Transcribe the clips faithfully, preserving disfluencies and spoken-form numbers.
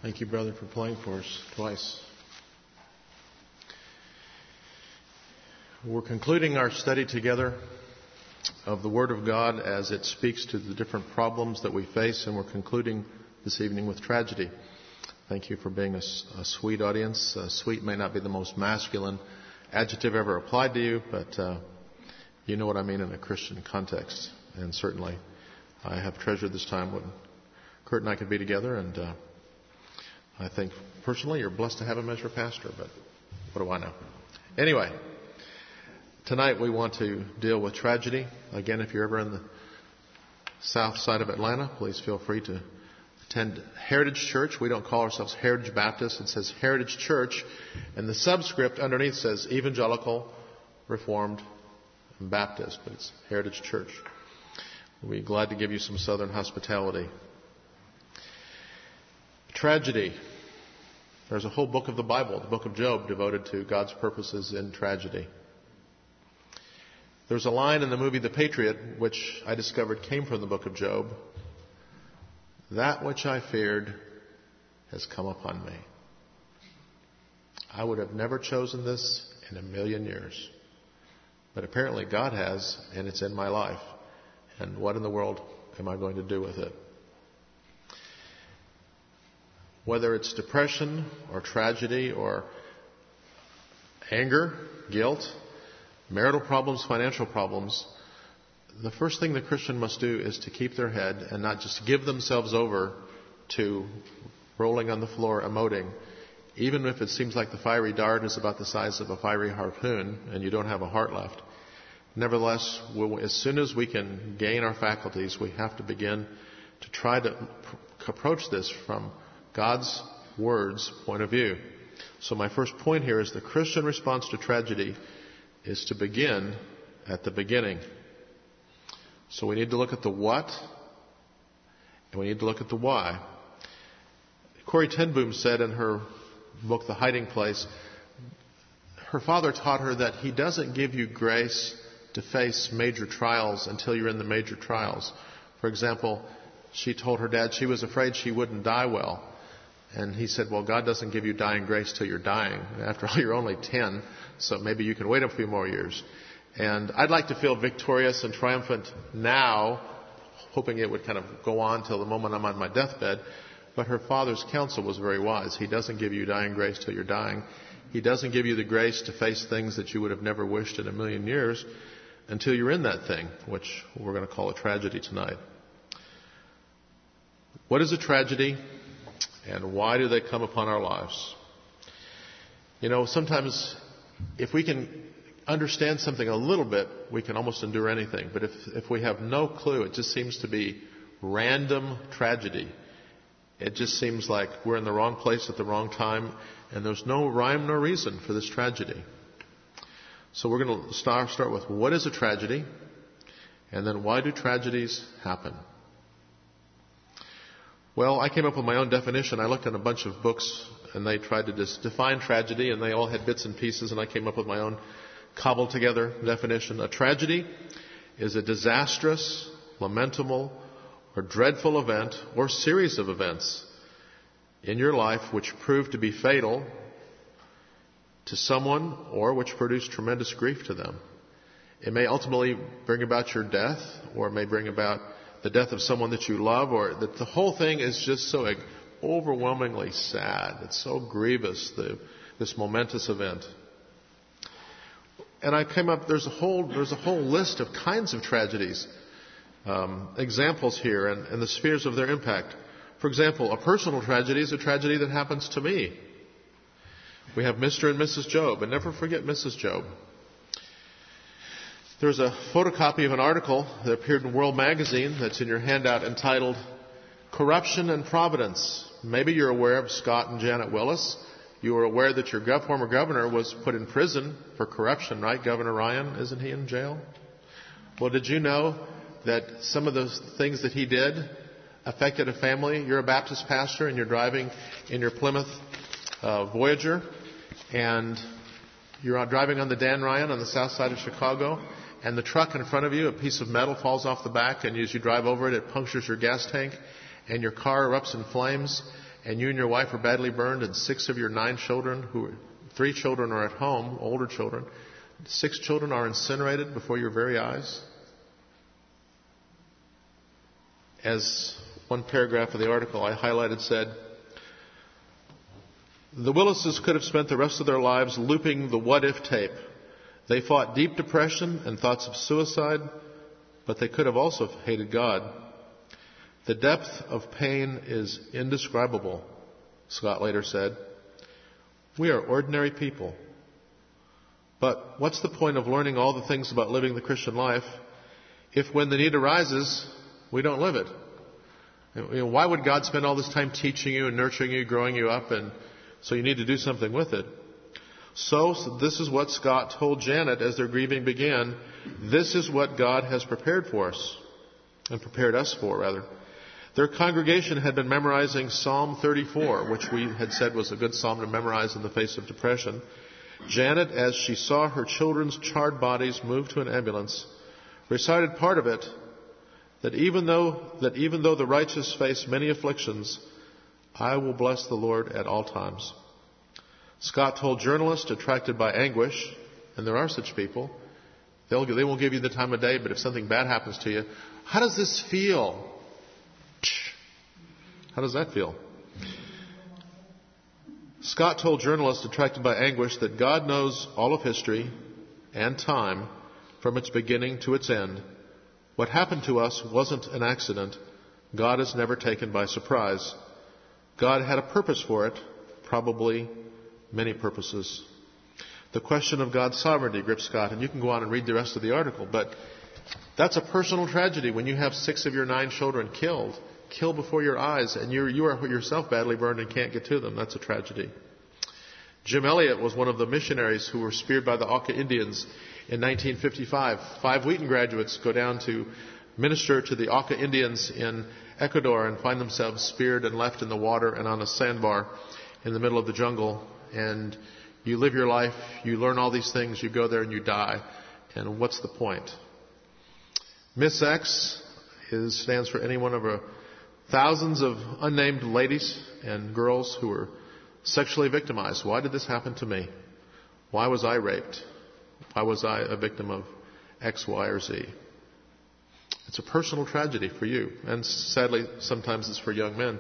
Thank you, brother, for playing for us twice. We're concluding our study together of the Word of God as it speaks to the different problems that we face, and we're concluding this evening with tragedy. Thank you for being a, a sweet audience. Uh, sweet may not be the most masculine adjective ever applied to you, but uh, you know what I mean in a Christian context. And certainly I have treasured this time when Kurt and I could be together, and uh, I think personally you're blessed to have him as your pastor, but what do I know? Anyway, tonight we want to deal with tragedy. Again, if you're ever in the south side of Atlanta, please feel free to attend Heritage Church. We don't call ourselves Heritage Baptist. It says Heritage Church, and the subscript underneath says Evangelical, Reformed, and Baptist, but it's Heritage Church. We'll be glad to give you some southern hospitality. Tragedy. There's a whole book of the Bible, the book of Job, devoted to God's purposes in tragedy. There's a line in the movie The Patriot, which I discovered came from the book of Job. That which I feared has come upon me. I would have never chosen this in a million years. But apparently God has, and it's in my life. And what in the world am I going to do with it? Whether it's depression or tragedy or anger, guilt, marital problems, financial problems, the first thing the Christian must do is to keep their head and not just give themselves over to rolling on the floor, emoting, even if it seems like the fiery dart is about the size of a fiery harpoon and you don't have a heart left. Nevertheless, we'll, as soon as we can gain our faculties, we have to begin to try to pr- approach this from God's Word's point of view. So my first point here is the Christian response to tragedy is to begin at the beginning. So we need to look at the what, and we need to look at the why. Corrie ten Boom said in her book, The Hiding Place, her father taught her that he doesn't give you grace to face major trials until you're in the major trials. For example, she told her dad she was afraid she wouldn't die well. And he said, well, God doesn't give you dying grace till you're dying. After all, you're only ten, so maybe you can wait a few more years. And I'd like to feel victorious and triumphant now, hoping it would kind of go on till the moment I'm on my deathbed. But her father's counsel was very wise. He doesn't give you dying grace till you're dying. He doesn't give you the grace to face things that you would have never wished in a million years until you're in that thing, which we're going to call a tragedy tonight. What is a tragedy, and why do they come upon our lives? You know, sometimes if we can understand something a little bit, we can almost endure anything. But if, if we have no clue, it just seems to be random tragedy. It just seems like we're in the wrong place at the wrong time, and there's no rhyme nor reason for this tragedy. So we're going to start, start with what is a tragedy, and then why do tragedies happen? Well, I came up with my own definition. I looked at a bunch of books, and they tried to just define tragedy, and they all had bits and pieces, and I came up with my own cobbled together definition. A tragedy is a disastrous, lamentable, or dreadful event or series of events in your life which prove to be fatal to someone or which produce tremendous grief to them. It may ultimately bring about your death, or it may bring about the death of someone that you love, or that the whole thing is just so overwhelmingly sad. It's so grievous, the, this momentous event. And I came up, there's a whole, there's a whole list of kinds of tragedies, um, examples here, and, and the spheres of their impact. For example, a personal tragedy is a tragedy that happens to me. We have Mister and Missus Job, and never forget Missus Job. There's a photocopy of an article that appeared in World Magazine that's in your handout entitled Corruption and Providence. Maybe you're aware of Scott and Janet Willis. You are aware that your gov- former governor was put in prison for corruption, right? Governor Ryan, isn't he in jail? Well, did you know that some of those things that he did affected a family? You're a Baptist pastor and you're driving in your Plymouth uh, Voyager, and you're out driving on the Dan Ryan on the south side of Chicago, and the truck in front of you, a piece of metal falls off the back, and as you drive over it, it punctures your gas tank, and your car erupts in flames, and you and your wife are badly burned, and six of your nine children, who three children are at home, older children, six children are incinerated before your very eyes? As one paragraph of the article I highlighted said, the Willises could have spent the rest of their lives looping the what-if tape. They fought deep depression and thoughts of suicide, but they could have also hated God. The depth of pain is indescribable, Scott later said. We are ordinary people. But what's the point of learning all the things about living the Christian life if when the need arises, we don't live it? You know, why would God spend all this time teaching you and nurturing you, growing you up, and so you need to do something with it? So, so this is what Scott told Janet as their grieving began. This is what God has prepared for us, and prepared us for, rather. Their congregation had been memorizing Psalm thirty-four, which we had said was a good psalm to memorize in the face of depression. Janet, as she saw her children's charred bodies moved to an ambulance, recited part of it, that even though that even though the righteous face many afflictions, I will bless the Lord at all times. Scott told journalists attracted by anguish, and there are such people, they'll, they won't give you the time of day, but if something bad happens to you, how does this feel? How does that feel? Scott told journalists attracted by anguish that God knows all of history and time from its beginning to its end. What happened to us wasn't an accident. God is never taken by surprise. God had a purpose for it, probably many purposes. The question of God's sovereignty gripped Scott, and you can go on and read the rest of the article, but that's a personal tragedy when you have six of your nine children killed, killed before your eyes, and you're, you are yourself badly burned and can't get to them. That's a tragedy. Jim Elliot was one of the missionaries who were speared by the Auca Indians in nineteen fifty-five. Five Wheaton graduates go down to minister to the Auca Indians in Ecuador and find themselves speared and left in the water and on a sandbar in the middle of the jungle. And you live your life, you learn all these things, you go there and you die. And what's the point? Miss X is, stands for any one of a thousands of unnamed ladies and girls who were sexually victimized. Why did this happen to me? Why was I raped? Why was I a victim of X, Y, or Z? It's a personal tragedy for you, and sadly, sometimes it's for young men.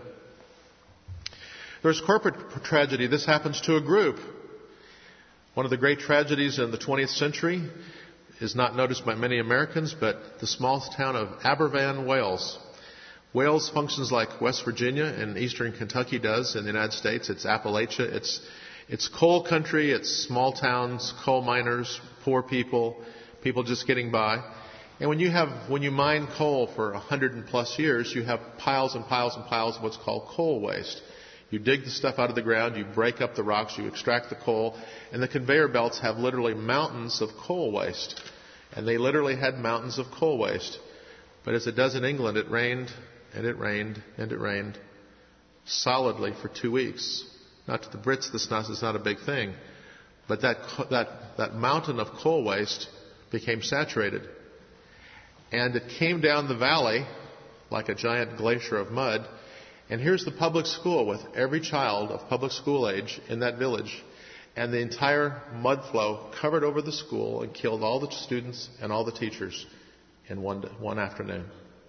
There's corporate tragedy. This happens to a group. One of the great tragedies in the twentieth century is not noticed by many Americans, but the small town of Aberfan, Wales. Wales functions like West Virginia and eastern Kentucky does in the United States. It's Appalachia. It's, it's coal country. It's small towns, coal miners, poor people, people just getting by. And when you have, when you mine coal for a hundred and plus years, you have piles and piles and piles of what's called coal waste. You dig the stuff out of the ground, you break up the rocks, you extract the coal, and the conveyor belts have literally mountains of coal waste. And they literally had mountains of coal waste. But as it does in England, it rained, and it rained, and it rained solidly for two weeks. Now to the Brits, this is not a big thing. But that, that, that mountain of coal waste became saturated. And it came down the valley like a giant glacier of mud. And here's the public school with every child of public school age in that village. And the entire mud flow covered over the school and killed all the students and all the teachers in one, one afternoon.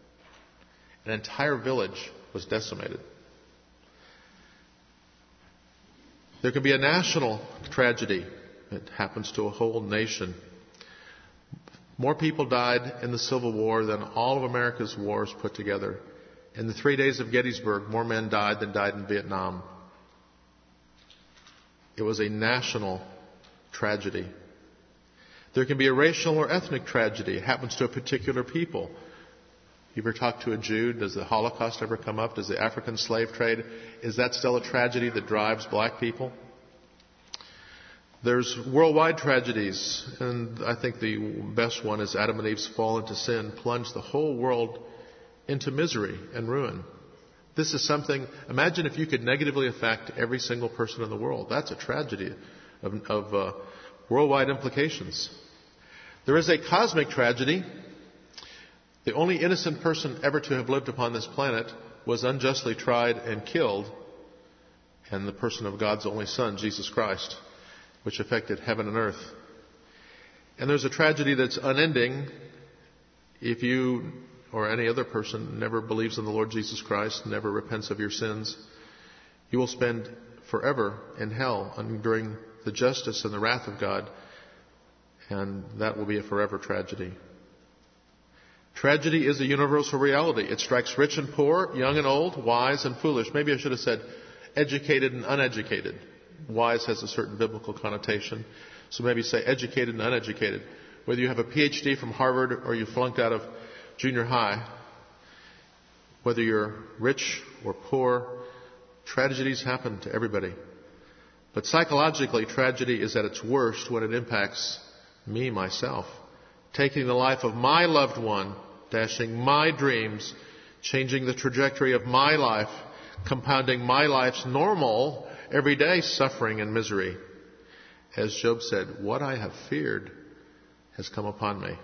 An entire village was decimated. There could be a national tragedy. It happens to a whole nation. More people died in the Civil War than all of America's wars put together. In the three days of Gettysburg, more men died than died in Vietnam. It was a national tragedy. There can be a racial or ethnic tragedy. It happens to a particular people. You ever talk to a Jew? Does the Holocaust ever come up? Does the African slave trade? Is that still a tragedy that drives black people? There's worldwide tragedies, and I think the best one is Adam and Eve's fall into sin plunged the whole world into misery and ruin. This is something, imagine if you could negatively affect every single person in the world. That's a tragedy of, of uh, worldwide implications. There is a cosmic tragedy. The only innocent person ever to have lived upon this planet was unjustly tried and killed and the person of God's only Son, Jesus Christ, which affected heaven and earth. And there's a tragedy that's unending if you or any other person never believes in the Lord Jesus Christ, never repents of your sins. You will spend forever in hell enduring the justice and the wrath of God, and that will be a forever tragedy. Tragedy is a universal reality. It strikes rich and poor, young and old, wise and foolish. Maybe I should have said educated and uneducated. Wise has a certain biblical connotation. So maybe say educated and uneducated. Whether you have a P H D from Harvard or you flunked out of junior high, whether you're rich or poor, tragedies happen to everybody. But psychologically, tragedy is at its worst when it impacts me, myself. Taking the life of my loved one, dashing my dreams, changing the trajectory of my life, compounding my life's normal, everyday suffering and misery. As Job said, what I have feared has come upon me.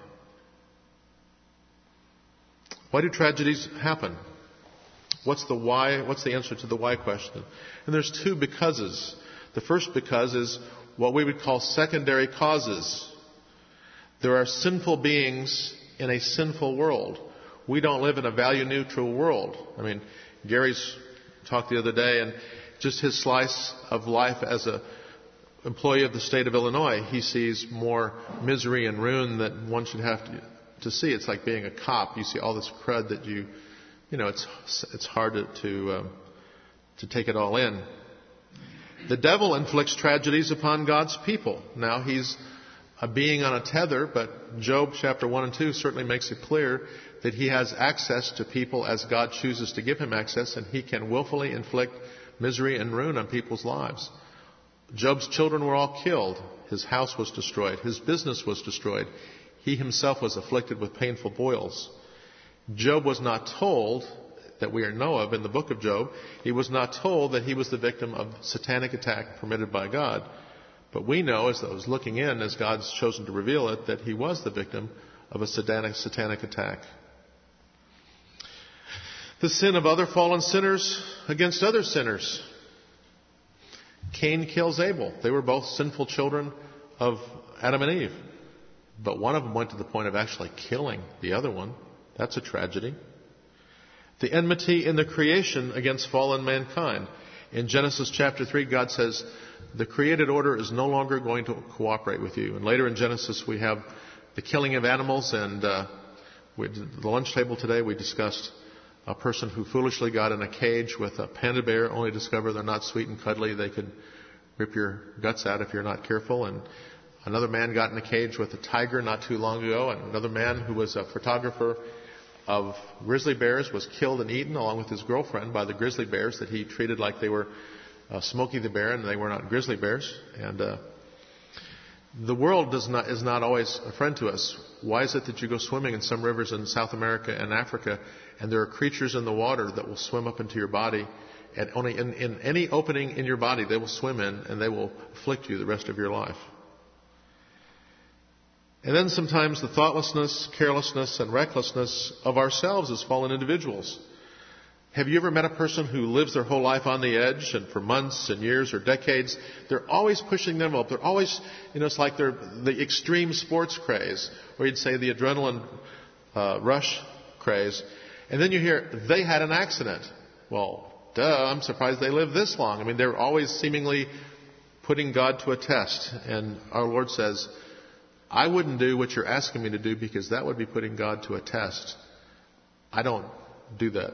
Why do tragedies happen? What's the why? What's the answer to the why question? And there's two becauses. The first because is what we would call secondary causes. There are sinful beings in a sinful world. We don't live in a value-neutral world. I mean, Gary's talked the other day, and just his slice of life as a employee of the state of Illinois, he sees more misery and ruin that one should have to, to see. It's like being a cop. You see all this crud that you, you know, it's it's hard to to, um, to take it all in. The devil inflicts tragedies upon God's people. Now he's a being on a tether, but Job chapter one and two certainly makes it clear that he has access to people as God chooses to give him access, and he can willfully inflict misery and ruin on people's lives. Job's children were all killed. His house was destroyed. His business was destroyed. He himself was afflicted with painful boils. Job was not told, that we know of in the book of Job, he was not told that he was the victim of satanic attack permitted by God. But we know, as those looking in, as God's chosen to reveal it, that he was the victim of a satanic, satanic attack. The sin of other fallen sinners against other sinners. Cain kills Abel. They were both sinful children of Adam and Eve. But one of them went to the point of actually killing the other one. That's a tragedy. The enmity in the creation against fallen mankind. In Genesis chapter three, God says, the created order is no longer going to cooperate with you. And later in Genesis, we have the killing of animals. And uh, we, at the lunch table today, we discussed a person who foolishly got in a cage with a panda bear, only to discover they're not sweet and cuddly. They could rip your guts out if you're not careful. And another man got in a cage with a tiger not too long ago. And another man who was a photographer of grizzly bears was killed and eaten along with his girlfriend by the grizzly bears that he treated like they were uh, Smokey the Bear, and they were not grizzly bears. And uh, the world does not is not always a friend to us. Why is it that you go swimming in some rivers in South America and Africa, and there are creatures in the water that will swim up into your body, and only in, in any opening in your body they will swim in, and they will afflict you the rest of your life? And then sometimes the thoughtlessness, carelessness, and recklessness of ourselves as fallen individuals. Have you ever met a person who lives their whole life on the edge, and for months and years or decades, they're always pushing the envelope. They're always, you know, it's like they're the extreme sports craze, or you'd say the adrenaline uh, rush craze. And then you hear, they had an accident. Well, duh, I'm surprised they lived this long. I mean, they're always seemingly putting God to a test. And our Lord says, I wouldn't do what you're asking me to do because that would be putting God to a test. I don't do that.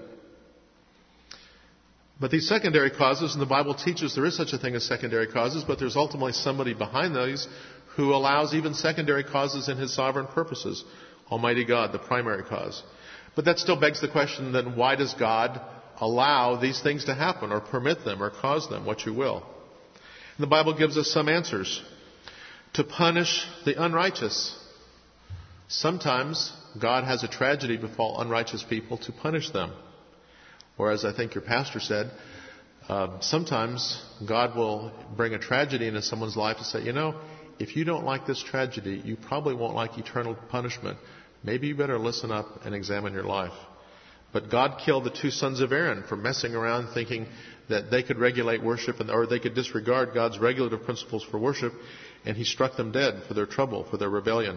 But these secondary causes, and the Bible teaches there is such a thing as secondary causes, but there's ultimately somebody behind those who allows even secondary causes in His sovereign purposes. Almighty God, the primary cause. But that still begs the question, then why does God allow these things to happen or permit them or cause them, what you will? And the Bible gives us some answers. To punish the unrighteous. Sometimes God has a tragedy befall unrighteous people to punish them. Or as I think your pastor said, uh, sometimes God will bring a tragedy into someone's life to say, you know, if you don't like this tragedy, you probably won't like eternal punishment. Maybe you better listen up and examine your life. But God killed the two sons of Aaron for messing around thinking that they could regulate worship, and, or they could disregard God's regulative principles for worship, and he struck them dead for their trouble, for their rebellion.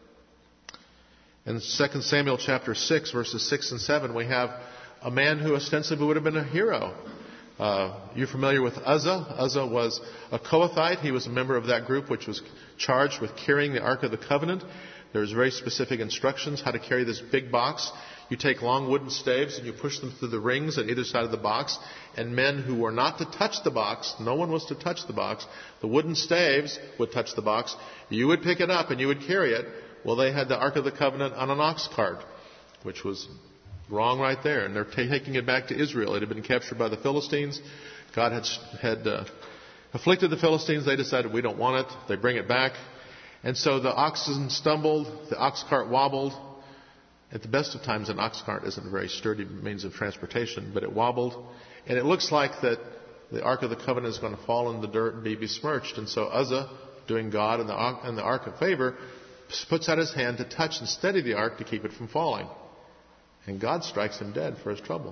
In Second Samuel chapter six, verses six and seven, we have a man who ostensibly would have been a hero. Uh, you're familiar with Uzzah. Uzzah was a Kohathite. He was a member of that group which was charged with carrying the Ark of the Covenant. There's very specific instructions how to carry this big box. You take long wooden staves and you push them through the rings at either side of the box. And men who were not to touch the box, no one was to touch the box, the wooden staves would touch the box. You would pick it up and you would carry it. Well, they had the Ark of the Covenant on an ox cart, which was wrong right there. And they're taking it back to Israel. It had been captured by the Philistines. God had, had uh, afflicted the Philistines. They decided we don't want it. They bring it back. And so the oxen stumbled. The ox cart wobbled. At the best of times, an ox cart isn't a very sturdy means of transportation, but it wobbled. And it looks like that the Ark of the Covenant is going to fall in the dirt and be besmirched. And so Uzzah, doing God and the, and the Ark a favor, puts out his hand to touch and steady the Ark to keep it from falling. And God strikes him dead for his trouble.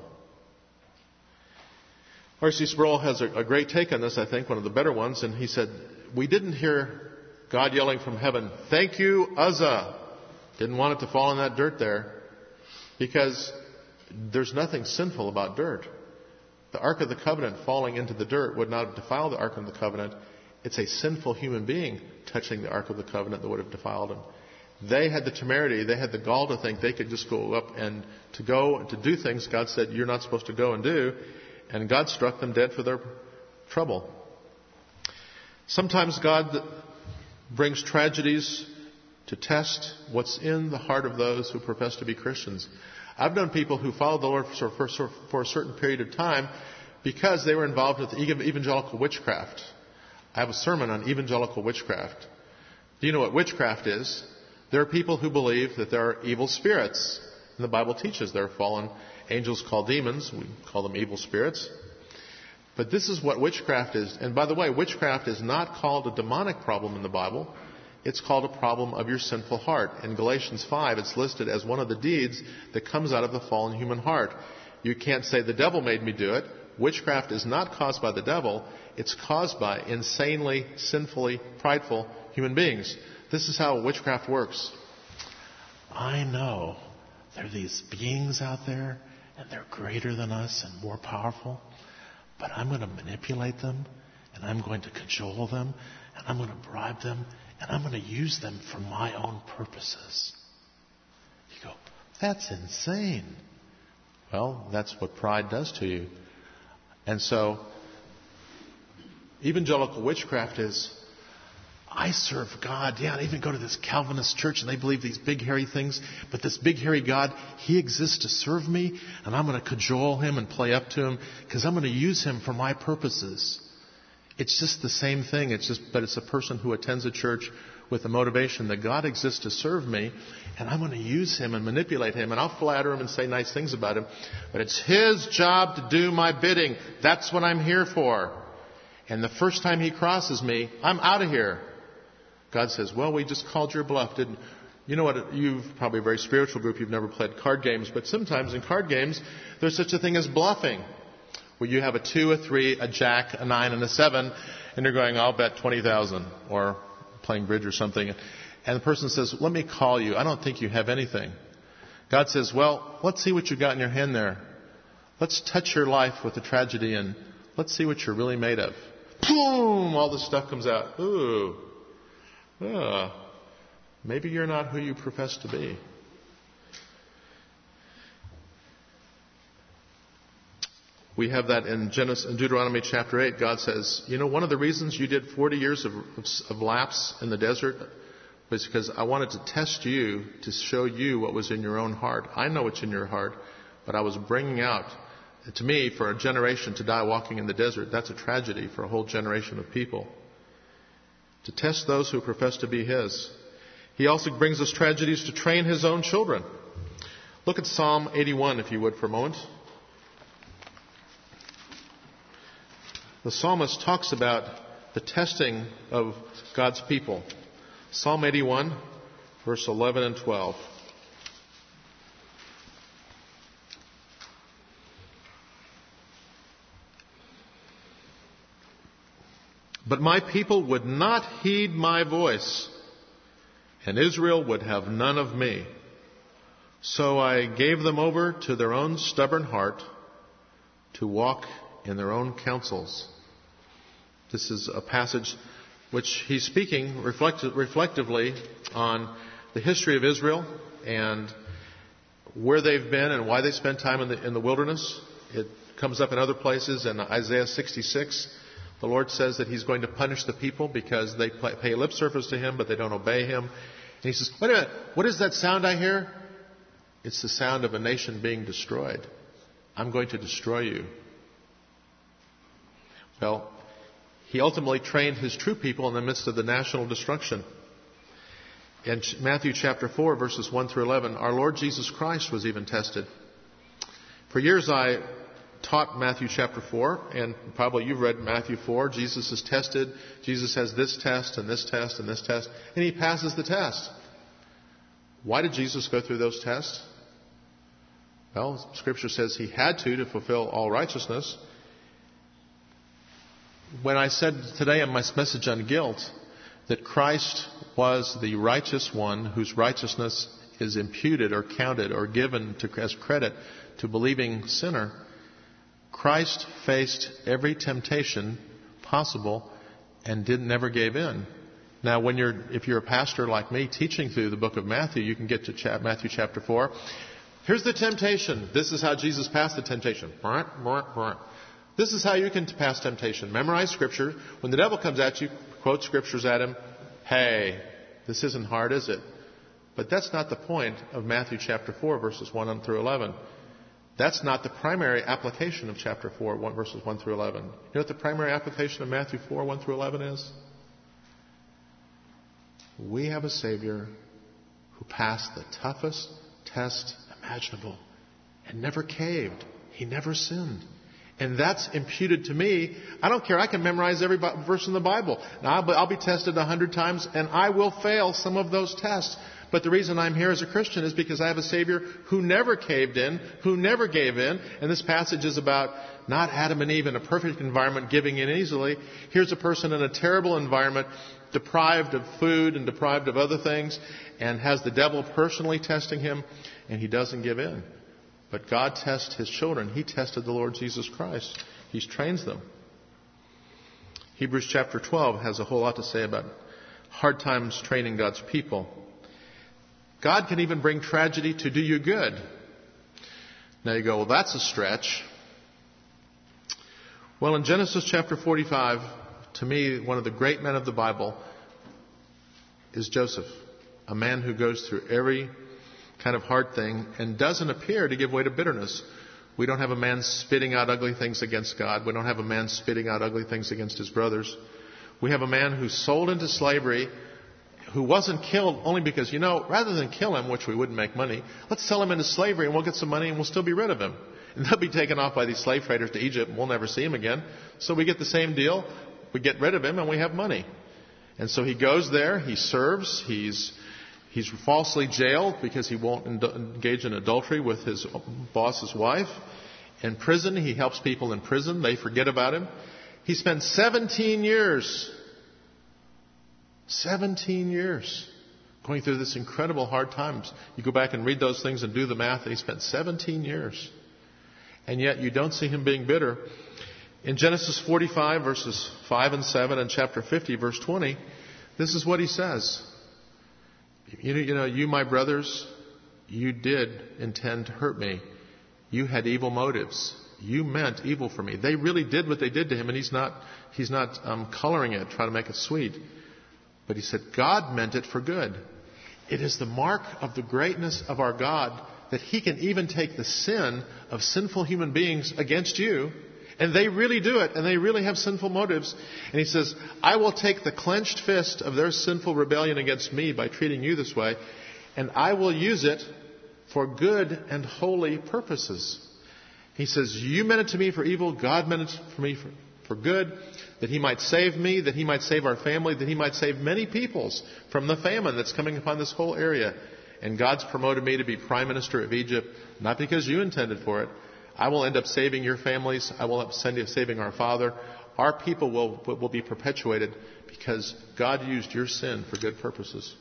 R C Sproul has a, a great take on this, I think, one of the better ones. And he said, we didn't hear God yelling from heaven, "Thank you, Uzzah." Didn't want it to fall in that dirt there. Because there's nothing sinful about dirt. The Ark of the Covenant falling into the dirt would not have defiled the Ark of the Covenant. It's a sinful human being touching the Ark of the Covenant that would have defiled him. They had the temerity, they had the gall to think they could just go up and to go and to do things God said you're not supposed to go and do. And God struck them dead for their trouble. Sometimes God brings tragedies to test what's in the heart of those who profess to be Christians. I've known people who followed the Lord for, for, for a certain period of time because they were involved with evangelical witchcraft. I have a sermon on evangelical witchcraft. Do you know what witchcraft is? There are people who believe that there are evil spirits. And the Bible teaches there are fallen angels called demons. We call them evil spirits. But this is what witchcraft is. And by the way, witchcraft is not called a demonic problem in the Bible. It's called a problem of your sinful heart. In Galatians five, it's listed as one of the deeds that comes out of the fallen human heart. You can't say the devil made me do it. Witchcraft is not caused by the devil. It's caused by insanely, sinfully, prideful human beings. This is how witchcraft works. I know there are these beings out there, and they're greater than us and more powerful, but I'm going to manipulate them, and I'm going to cajole them, and I'm going to bribe them, and I'm going to use them for my own purposes. You go, that's insane. Well, that's what pride does to you. And so, evangelical witchcraft is, I serve God. Yeah, I even go to this Calvinist church and they believe these big hairy things. But this big hairy God, He exists to serve me. And I'm going to cajole Him and play up to Him because I'm going to use Him for my purposes. It's just the same thing. It's just, but it's a person who attends a church with the motivation that God exists to serve me. And I'm going to use Him and manipulate Him. And I'll flatter Him and say nice things about Him. But it's His job to do my bidding. That's what I'm here for. And the first time He crosses me, I'm out of here. God says, well, we just called your bluff, didn't you? Know what? You've probably a very spiritual group. You've never played card games. But sometimes in card games, there's such a thing as bluffing. Where you have a two, a three, a jack, a nine, and a seven. And you're going, I'll bet twenty thousand. Or playing bridge or something. And the person says, let me call you. I don't think you have anything. God says, well, let's see what you've got in your hand there. Let's touch your life with the tragedy and let's see what you're really made of. Boom! All this stuff comes out. Ooh. Uh, maybe you're not who you profess to be. We have that in Genesis, in Deuteronomy chapter eight. God says, you know, one of the reasons you did forty years of, of, of lapse in the desert was because I wanted to test you to show you what was in your own heart. I know what's in your heart, but I was bringing out, to me, for a generation to die walking in the desert, that's a tragedy for a whole generation of people. To test those who profess to be His. He also brings us tragedies to train His own children. Look at Psalm eighty-one, if you would, for a moment. The psalmist talks about the testing of God's people. Psalm eighty-one, verse eleven and twelve. But my people would not heed my voice, and Israel would have none of me. So I gave them over to their own stubborn heart to walk in their own counsels. This is a passage which he's speaking reflect- reflectively on the history of Israel and where they've been and why they spent time in the, in the wilderness. It comes up in other places. In Isaiah sixty-six, the Lord says that he's going to punish the people because they pay lip service to him, but they don't obey him. And he says, wait a minute, what is that sound I hear? It's the sound of a nation being destroyed. I'm going to destroy you. Well, he ultimately trained his true people in the midst of the national destruction. In Matthew chapter four, verses one through eleven, our Lord Jesus Christ was even tested. For years I taught Matthew chapter four, and probably you've read Matthew four. Jesus is tested. Jesus has this test and this test and this test, and he passes the test. Why did Jesus go through those tests? Well, Scripture says he had to to fulfill all righteousness. When I said today in my message on guilt that Christ was the righteous one whose righteousness is imputed or counted or given to, as credit to believing sinner, Christ faced every temptation possible and didn't never gave in. Now, when you're, if you're a pastor like me teaching through the book of Matthew, you can get to chap, Matthew chapter four. Here's the temptation. This is how Jesus passed the temptation. This is how you can pass temptation. Memorize Scripture. When the devil comes at you, quote Scriptures at him. Hey, this isn't hard, is it? But that's not the point of Matthew chapter four, verses one through eleven. That's not the primary application of chapter four, one, verses one through eleven. You know what the primary application of Matthew four, one through eleven is? We have a Savior who passed the toughest test imaginable and never caved. He never sinned. And that's imputed to me. I don't care. I can memorize every verse in the Bible. Now, I'll be tested a hundred times, and I will fail some of those tests. But the reason I'm here as a Christian is because I have a Savior who never caved in, who never gave in. And this passage is about not Adam and Eve in a perfect environment giving in easily. Here's a person in a terrible environment, deprived of food and deprived of other things, and has the devil personally testing him, and he doesn't give in. But God tests His children. He tested the Lord Jesus Christ. He trains them. Hebrews chapter twelve has a whole lot to say about hard times training God's people. God can even bring tragedy to do you good. Now you go, well, that's a stretch. Well, in Genesis chapter forty-five, to me, one of the great men of the Bible is Joseph, a man who goes through every kind of hard thing and doesn't appear to give way to bitterness. We don't have a man spitting out ugly things against God. We don't have a man spitting out ugly things against his brothers. We have a man who's sold into slavery, who wasn't killed only because, you know, rather than kill him, which we wouldn't make money, let's sell him into slavery and we'll get some money and we'll still be rid of him. And they'll be taken off by these slave traders to Egypt and we'll never see him again. So we get the same deal. We get rid of him and we have money. And so he goes there, he serves, he's He's falsely jailed because he won't engage in adultery with his boss's wife. In prison, he helps people in prison. They forget about him. He spent seventeen years, seventeen years going through this incredible hard times. You go back and read those things and do the math, and he spent seventeen years. And yet you don't see him being bitter. In Genesis forty-five, verses five and seven, and chapter fifty, verse twenty, this is what he says. You know, you know, you, my brothers, you did intend to hurt me. You had evil motives. You meant evil for me. They really did what they did to him, and he's not, he's not um, coloring it, trying to make it sweet. But he said, God meant it for good. It is the mark of the greatness of our God that He can even take the sin of sinful human beings against you, and they really do it, and they really have sinful motives. And He says, I will take the clenched fist of their sinful rebellion against me by treating you this way, and I will use it for good and holy purposes. He says, you meant it to me for evil, God meant it for me for, for good, that He might save me, that He might save our family, that He might save many peoples from the famine that's coming upon this whole area. And God's promoted me to be Prime Minister of Egypt, not because you intended for it. I will end up saving your families. I will end up saving our father. our people will, will be perpetuated because God used your sin for good purposes.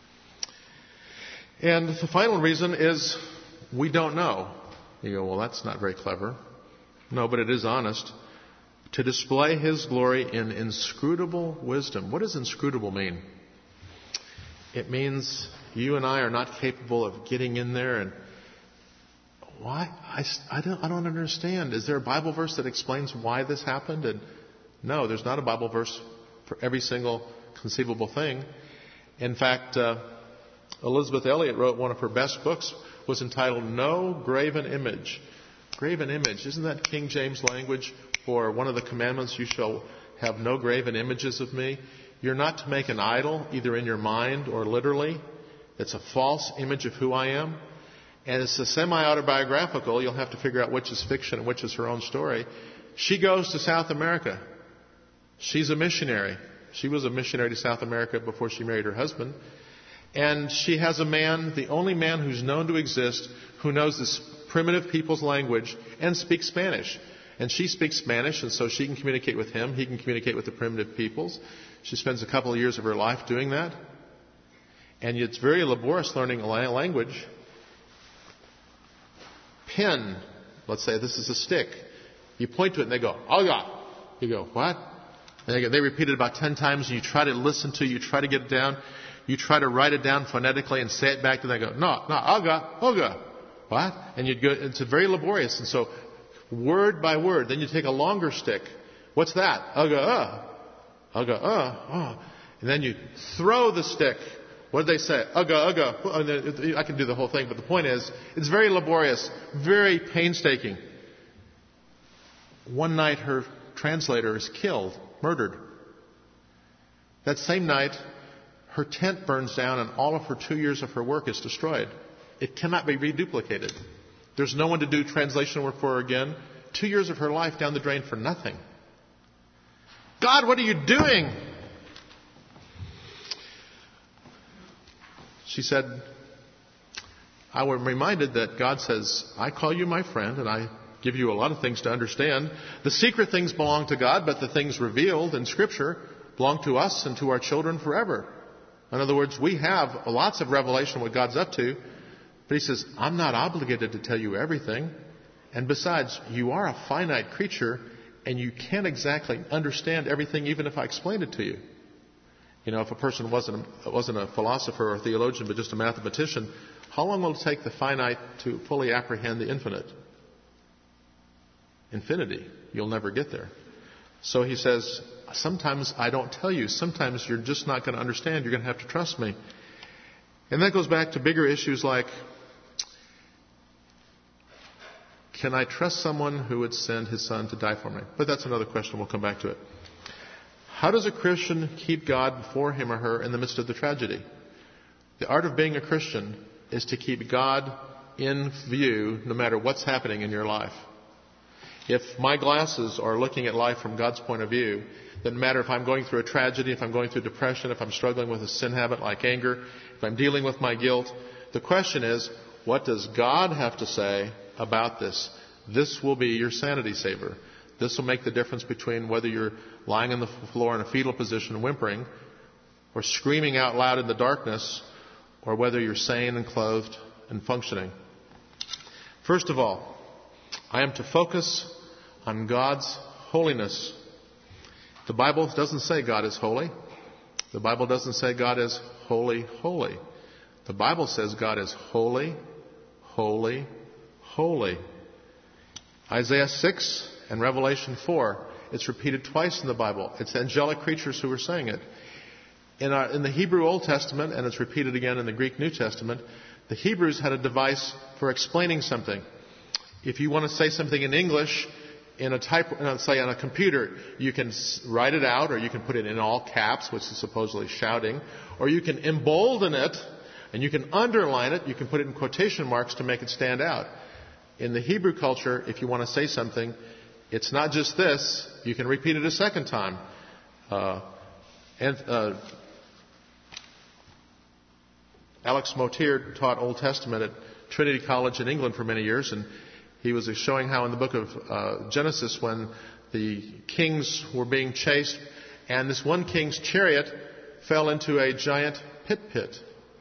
And the final reason is we don't know. You go, well, that's not very clever. No, but it is honest. To display His glory in inscrutable wisdom. What does inscrutable mean? It means you and I are not capable of getting in there and why? I, I, don't, I don't understand. Is there a Bible verse that explains why this happened? And no, there's not a Bible verse for every single conceivable thing. In fact, uh, Elizabeth Elliot wrote one of her best books, was entitled No Graven Image. Graven image, isn't that King James language for one of the commandments? You shall have no graven images of me. You're not to make an idol, either in your mind or literally. It's a false image of who I am. And it's a semi-autobiographical. You'll have to figure out which is fiction and which is her own story. She goes to South America. She's a missionary. She was a missionary to South America before she married her husband. And she has a man, the only man who's known to exist, who knows this primitive people's language and speaks Spanish. And she speaks Spanish, and so she can communicate with him. He can communicate with the primitive peoples. She spends a couple of years of her life doing that. And it's very laborious learning a language. Pen, let's say this is a stick. You point to it and they go, oh yeah. You go, what? And they, go, they repeat it about ten times and you try to listen to it, you try to get it down. You try to write it down phonetically and say it back to them. They go, no, no, Aga, Oga. What? And you'd go, it's very laborious. And so, word by word, then you take a longer stick. What's that? Aga, uh. Aga, uh, uh. And then you throw the stick. What did they say? Aga, aga. I can do the whole thing, but the point is, it's very laborious, very painstaking. One night, her translator is killed, murdered. That same night, her tent burns down and all of her two years of her work is destroyed. It cannot be reduplicated. There's no one to do translation work for her again. Two years of her life down the drain for nothing. God, what are you doing? She said, I was reminded that God says, I call you my friend and I give you a lot of things to understand. The secret things belong to God, but the things revealed in Scripture belong to us and to our children forever. In other words, we have lots of revelation of what God's up to, but He says, I'm not obligated to tell you everything. And besides, you are a finite creature and you can't exactly understand everything even if I explained it to you. You know, if a person wasn't a, wasn't a philosopher or a theologian, but just a mathematician, how long will it take the finite to fully apprehend the infinite? Infinity. You'll never get there. So he says, sometimes I don't tell you. Sometimes you're just not going to understand. You're going to have to trust me. And that goes back to bigger issues like, can I trust someone who would send his son to die for me? But that's another question. We'll come back to it. How does a Christian keep God before him or her in the midst of the tragedy? The art of being a Christian is to keep God in view no matter what's happening in your life. If my glasses are looking at life from God's point of view, doesn't matter if I'm going through a tragedy, if I'm going through depression, if I'm struggling with a sin habit like anger, if I'm dealing with my guilt. The question is, what does God have to say about this? This will be your sanity saver. This will make the difference between whether you're lying on the floor in a fetal position whimpering or screaming out loud in the darkness or whether you're sane and clothed and functioning. First of all, I am to focus on God's holiness. The Bible doesn't say God is holy. The Bible doesn't say God is holy, holy. The Bible says God is holy, holy, holy. Isaiah six and Revelation four. It's repeated twice in the Bible. It's angelic creatures who are saying it. In, our, in the Hebrew Old Testament, and it's repeated again in the Greek New Testament, the Hebrews had a device for explaining something. If you want to say something in English, in a type, say on a computer, you can write it out, or you can put it in all caps, which is supposedly shouting, or you can embolden it, and you can underline it. You can put it in quotation marks to make it stand out. In the Hebrew culture, if you want to say something, it's not just this. You can repeat it a second time. Uh, and uh, Alex Motier taught Old Testament at Trinity College in England for many years, and he was showing how in the book of uh, Genesis, when the kings were being chased, and this one king's chariot fell into a giant pit pit.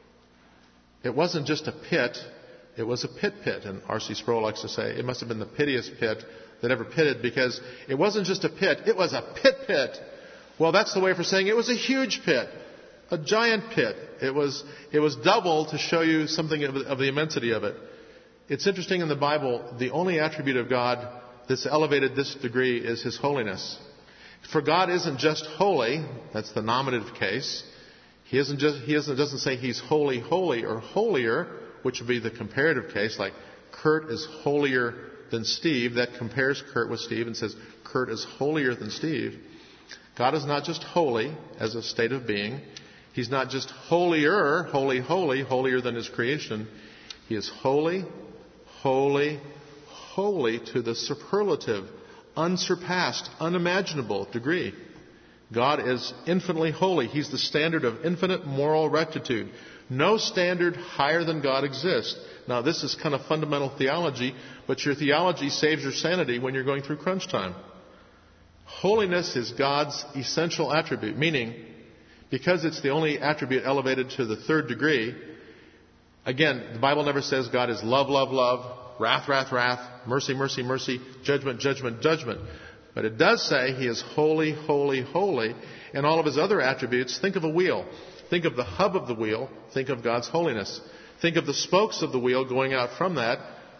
It wasn't just a pit, it was a pit pit. And R C Sproul likes to say it must have been the pittiest pit that ever pitted, because it wasn't just a pit, it was a pit pit. Well, that's the way for saying it was a huge pit, a giant pit. It was, it was double to show you something of, of the immensity of it. It's interesting in the Bible, the only attribute of God that's elevated this degree is His holiness. For God isn't just holy, that's the nominative case. He isn't just, he isn't, doesn't say He's holy, holy, or holier, which would be the comparative case, like Kurt is holier than Steve. That compares Kurt with Steve and says Kurt is holier than Steve. God is not just holy as a state of being. He's not just holier, holy, holy, holier than His creation. He is holy, holy, holy to the superlative, unsurpassed, unimaginable degree. God is infinitely holy. He's the standard of infinite moral rectitude. No standard higher than God exists. Now, this is kind of fundamental theology, but your theology saves your sanity when you're going through crunch time. Holiness is God's essential attribute, meaning, because it's the only attribute elevated to the third degree, again, the Bible never says God is love, love, love, wrath, wrath, wrath, mercy, mercy, mercy, judgment, judgment, judgment. But it does say He is holy, holy, holy, and all of His other attributes. Think of a wheel. Think of the hub of the wheel. Think of God's holiness. Think of the spokes of the wheel going out from that.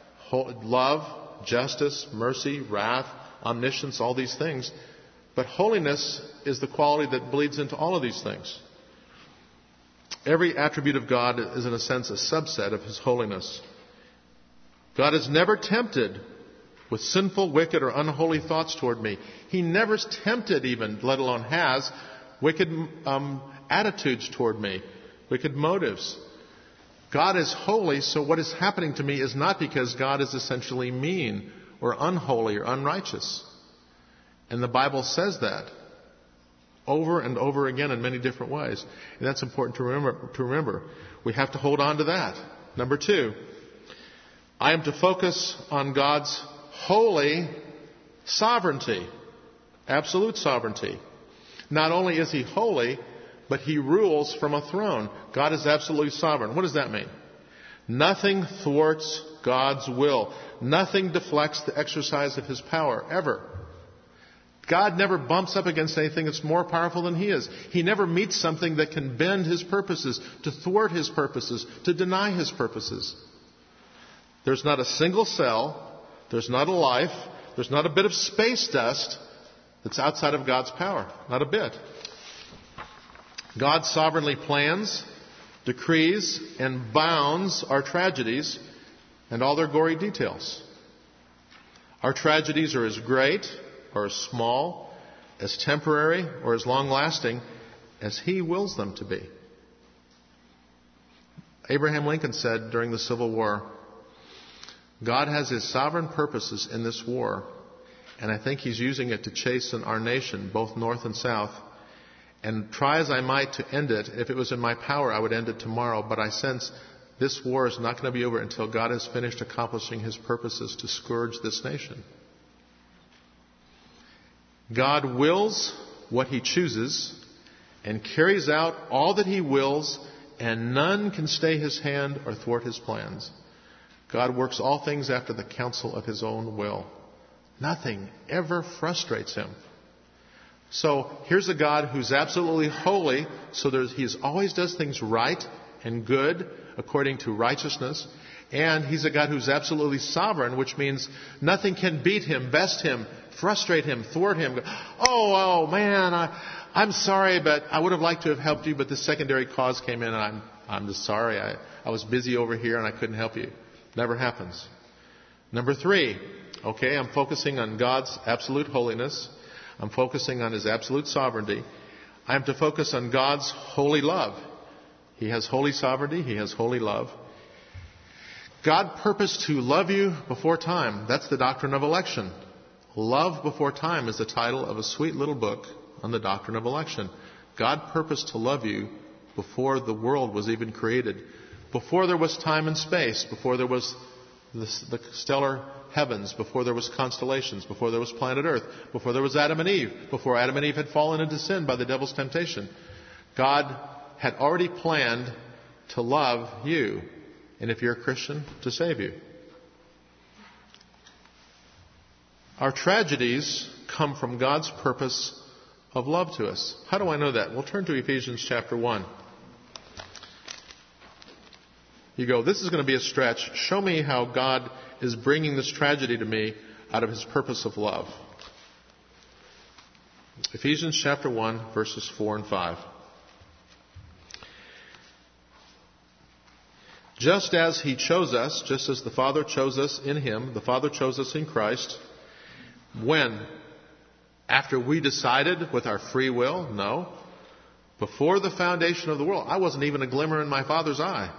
Love, justice, mercy, wrath, omniscience, all these things. But holiness is the quality that bleeds into all of these things. Every attribute of God is, in a sense, a subset of His holiness. God is never tempted with sinful, wicked, or unholy thoughts toward me. He never is tempted even, let alone has, wicked um, attitudes toward me, wicked motives. God is holy, so what is happening to me is not because God is essentially mean or unholy or unrighteous. And the Bible says that over and over again in many different ways. And that's important to remember. To remember. We have to hold on to that. Number two, I am to focus on God's holy sovereignty, absolute sovereignty. Not only is He holy, but He rules from a throne. God is absolutely sovereign. What does that mean? Nothing thwarts God's will. Nothing deflects the exercise of His power, ever. God never bumps up against anything that's more powerful than He is. He never meets something that can bend His purposes, to thwart His purposes, to deny His purposes. There's not a single cell, there's not a life, there's not a bit of space dust that's outside of God's power. Not a bit. God sovereignly plans, decrees, and bounds our tragedies and all their gory details. Our tragedies are as great or as small, as temporary or as long-lasting as He wills them to be. Abraham Lincoln said during the Civil War, God has His sovereign purposes in this war, and I think He's using it to chasten our nation, both north and south. And try as I might to end it, if it was in my power, I would end it tomorrow. But I sense this war is not going to be over until God has finished accomplishing His purposes to scourge this nation. God wills what He chooses and carries out all that He wills, and none can stay His hand or thwart His plans. God works all things after the counsel of His own will. Nothing ever frustrates Him. So here's a God who's absolutely holy, so He always does things right and good according to righteousness. And He's a God who's absolutely sovereign, which means nothing can beat Him, best Him, frustrate Him, thwart Him. Oh, oh man, I, I'm sorry, but I would have liked to have helped you, but this secondary cause came in, and I'm, I'm just sorry. I, I was busy over here, and I couldn't help you. Never happens. Number three, okay, I'm focusing on God's absolute holiness. I'm focusing on His absolute sovereignty. I am to focus on God's holy love. He has holy sovereignty. He has holy love. God purposed to love you before time. That's the doctrine of election. Love before time is the title of a sweet little book on the doctrine of election. God purposed to love you before the world was even created. Before there was time and space. Before there was the, the stellar heavens, before there was constellations, before there was planet Earth, before there was Adam and Eve, before Adam and Eve had fallen into sin by the devil's temptation. God had already planned to love you, and if you're a Christian, to save you. Our tragedies come from God's purpose of love to us. How do I know that? Well, turn to Ephesians chapter one. You go, this is going to be a stretch. Show me how God is bringing this tragedy to me out of His purpose of love. Ephesians chapter one, verses four and five. Just as He chose us, just as the Father chose us in Him, the Father chose us in Christ, when? After we decided with our free will? No. Before the foundation of the world. I wasn't even a glimmer in my Father's eye.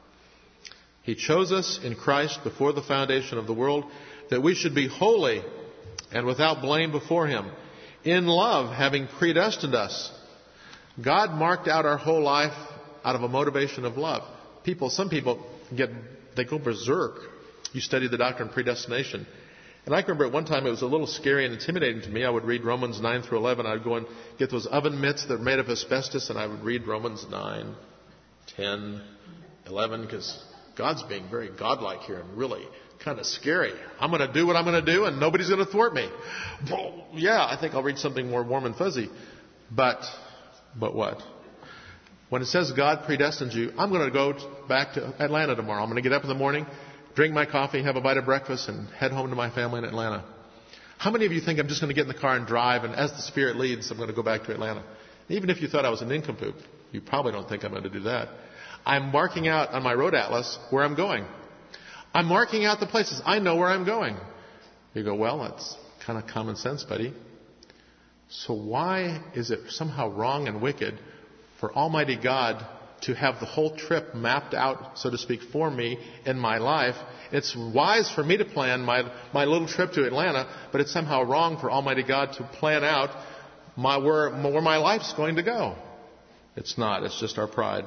He chose us in Christ before the foundation of the world, that we should be holy and without blame before Him, in love, having predestined us. God marked out our whole life out of a motivation of love. People, some people get, they go berserk. You study the doctrine of predestination. And I can remember at one time it was a little scary and intimidating to me. I would read Romans nine through eleven. I would go and get those oven mitts that are made of asbestos, and I would read Romans nine, ten, eleven, because God's being very godlike here and really kind of scary. I'm going to do what I'm going to do, and nobody's going to thwart me. Well, yeah, I think I'll read something more warm and fuzzy. But, but what? When it says God predestined you, I'm going to go back to Atlanta tomorrow. I'm going to get up in the morning, drink my coffee, have a bite of breakfast, and head home to my family in Atlanta. How many of you think I'm just going to get in the car and drive, and as the Spirit leads, I'm going to go back to Atlanta? Even if you thought I was an nincompoop, you probably don't think I'm going to do that. I'm marking out on my road atlas where I'm going. I'm marking out the places. I know where I'm going. You go, well, that's kind of common sense, buddy. So why is it somehow wrong and wicked for Almighty God to have the whole trip mapped out, so to speak, for me in my life? It's wise for me to plan my, my little trip to Atlanta, but it's somehow wrong for Almighty God to plan out my, where, where my life's going to go. It's not. It's just our pride.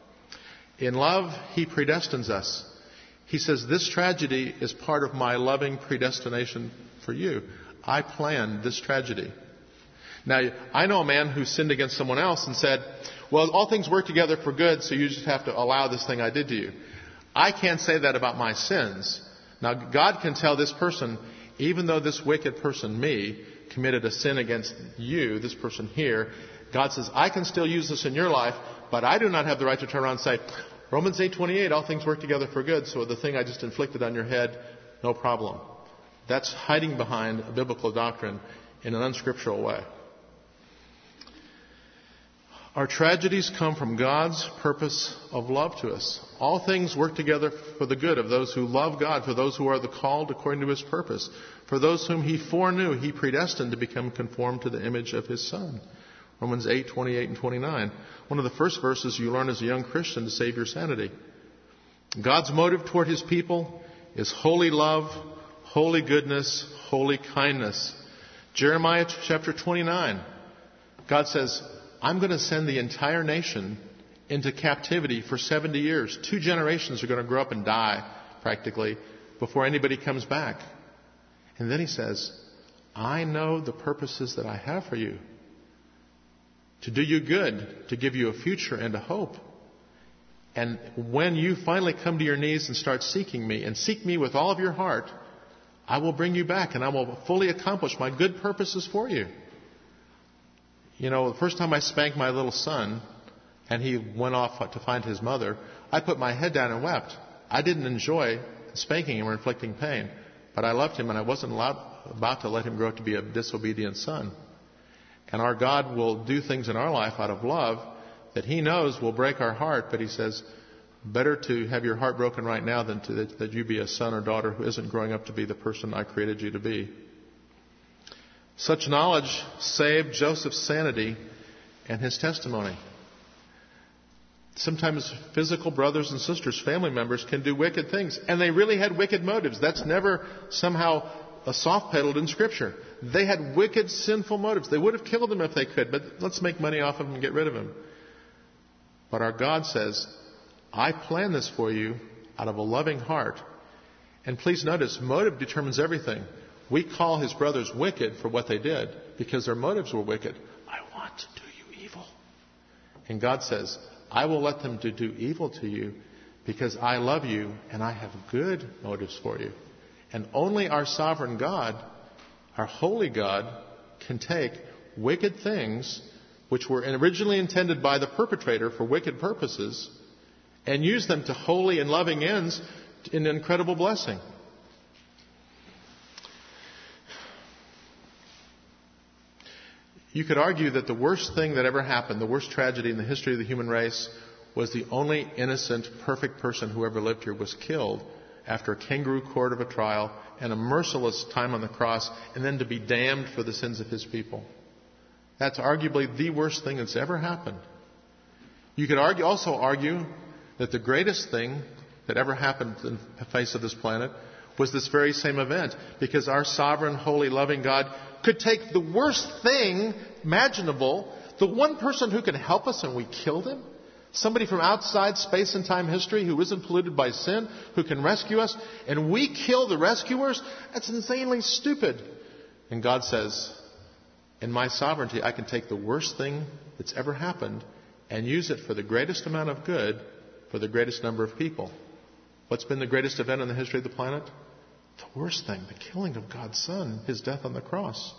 In love, He predestines us. He says, this tragedy is part of my loving predestination for you. I planned this tragedy. Now, I know a man who sinned against someone else and said, well, all things work together for good, so you just have to allow this thing I did to you. I can't say that about my sins. Now, God can tell this person, even though this wicked person, me, committed a sin against you, this person here, God says, I can still use this in your life, but I do not have the right to turn around and say, Romans eight twenty-eight, all things work together for good, so the thing I just inflicted on your head, no problem. That's hiding behind a biblical doctrine in an unscriptural way. Our tragedies come from God's purpose of love to us. All things work together for the good of those who love God, for those who are the called according to His purpose, for those whom He foreknew, He predestined to become conformed to the image of His Son. Romans eight twenty-eight and twenty-nine. One of the first verses you learn as a young Christian to save your sanity. God's motive toward His people is holy love, holy goodness, holy kindness. Jeremiah chapter twenty-nine. God says, I'm going to send the entire nation into captivity for seventy years. Two generations are going to grow up and die, practically, before anybody comes back. And then He says, I know the purposes that I have for you. To do you good, to give you a future and a hope. And when you finally come to your knees and start seeking me, and seek me with all of your heart, I will bring you back and I will fully accomplish my good purposes for you. You know, the first time I spanked my little son, and he went off to find his mother, I put my head down and wept. I didn't enjoy spanking him or inflicting pain, but I loved him and I wasn't allowed, about to let him grow up to be a disobedient son. And our God will do things in our life out of love that He knows will break our heart, but He says, better to have your heart broken right now than to, that, that you be a son or daughter who isn't growing up to be the person I created you to be. Such knowledge saved Joseph's sanity and his testimony. Sometimes physical brothers and sisters, family members, can do wicked things, and they really had wicked motives. That's never somehow a soft-pedaled in Scripture. They had wicked, sinful motives. They would have killed him if they could, but let's make money off of him and get rid of him. But our God says, I planned this for you out of a loving heart, And please notice, motive determines everything. We call his brothers wicked for what they did because their motives were wicked. I want to do you evil. And God says, I will let them to do evil to you because I love you and I have good motives for you. And only our sovereign God, our holy God, can take wicked things which were originally intended by the perpetrator for wicked purposes and use them to holy and loving ends in incredible blessing. You could argue that the worst thing that ever happened, the worst tragedy in the history of the human race, was the only innocent, perfect person who ever lived here was killed after a kangaroo court of a trial and a merciless time on the cross, and then to be damned for the sins of his people. That's arguably the worst thing that's ever happened. You could argue, also argue that the greatest thing that ever happened in the face of this planet was this very same event, because our sovereign, holy, loving God could take the worst thing imaginable, the one person who can help us, and we killed him. Somebody from outside space and time history who isn't polluted by sin, who can rescue us, and we kill the rescuers? That's insanely stupid. And God says, in my sovereignty, I can take the worst thing that's ever happened and use it for the greatest amount of good for the greatest number of people. What's been the greatest event in the history of the planet? The worst thing, the killing of God's Son, his death on the cross.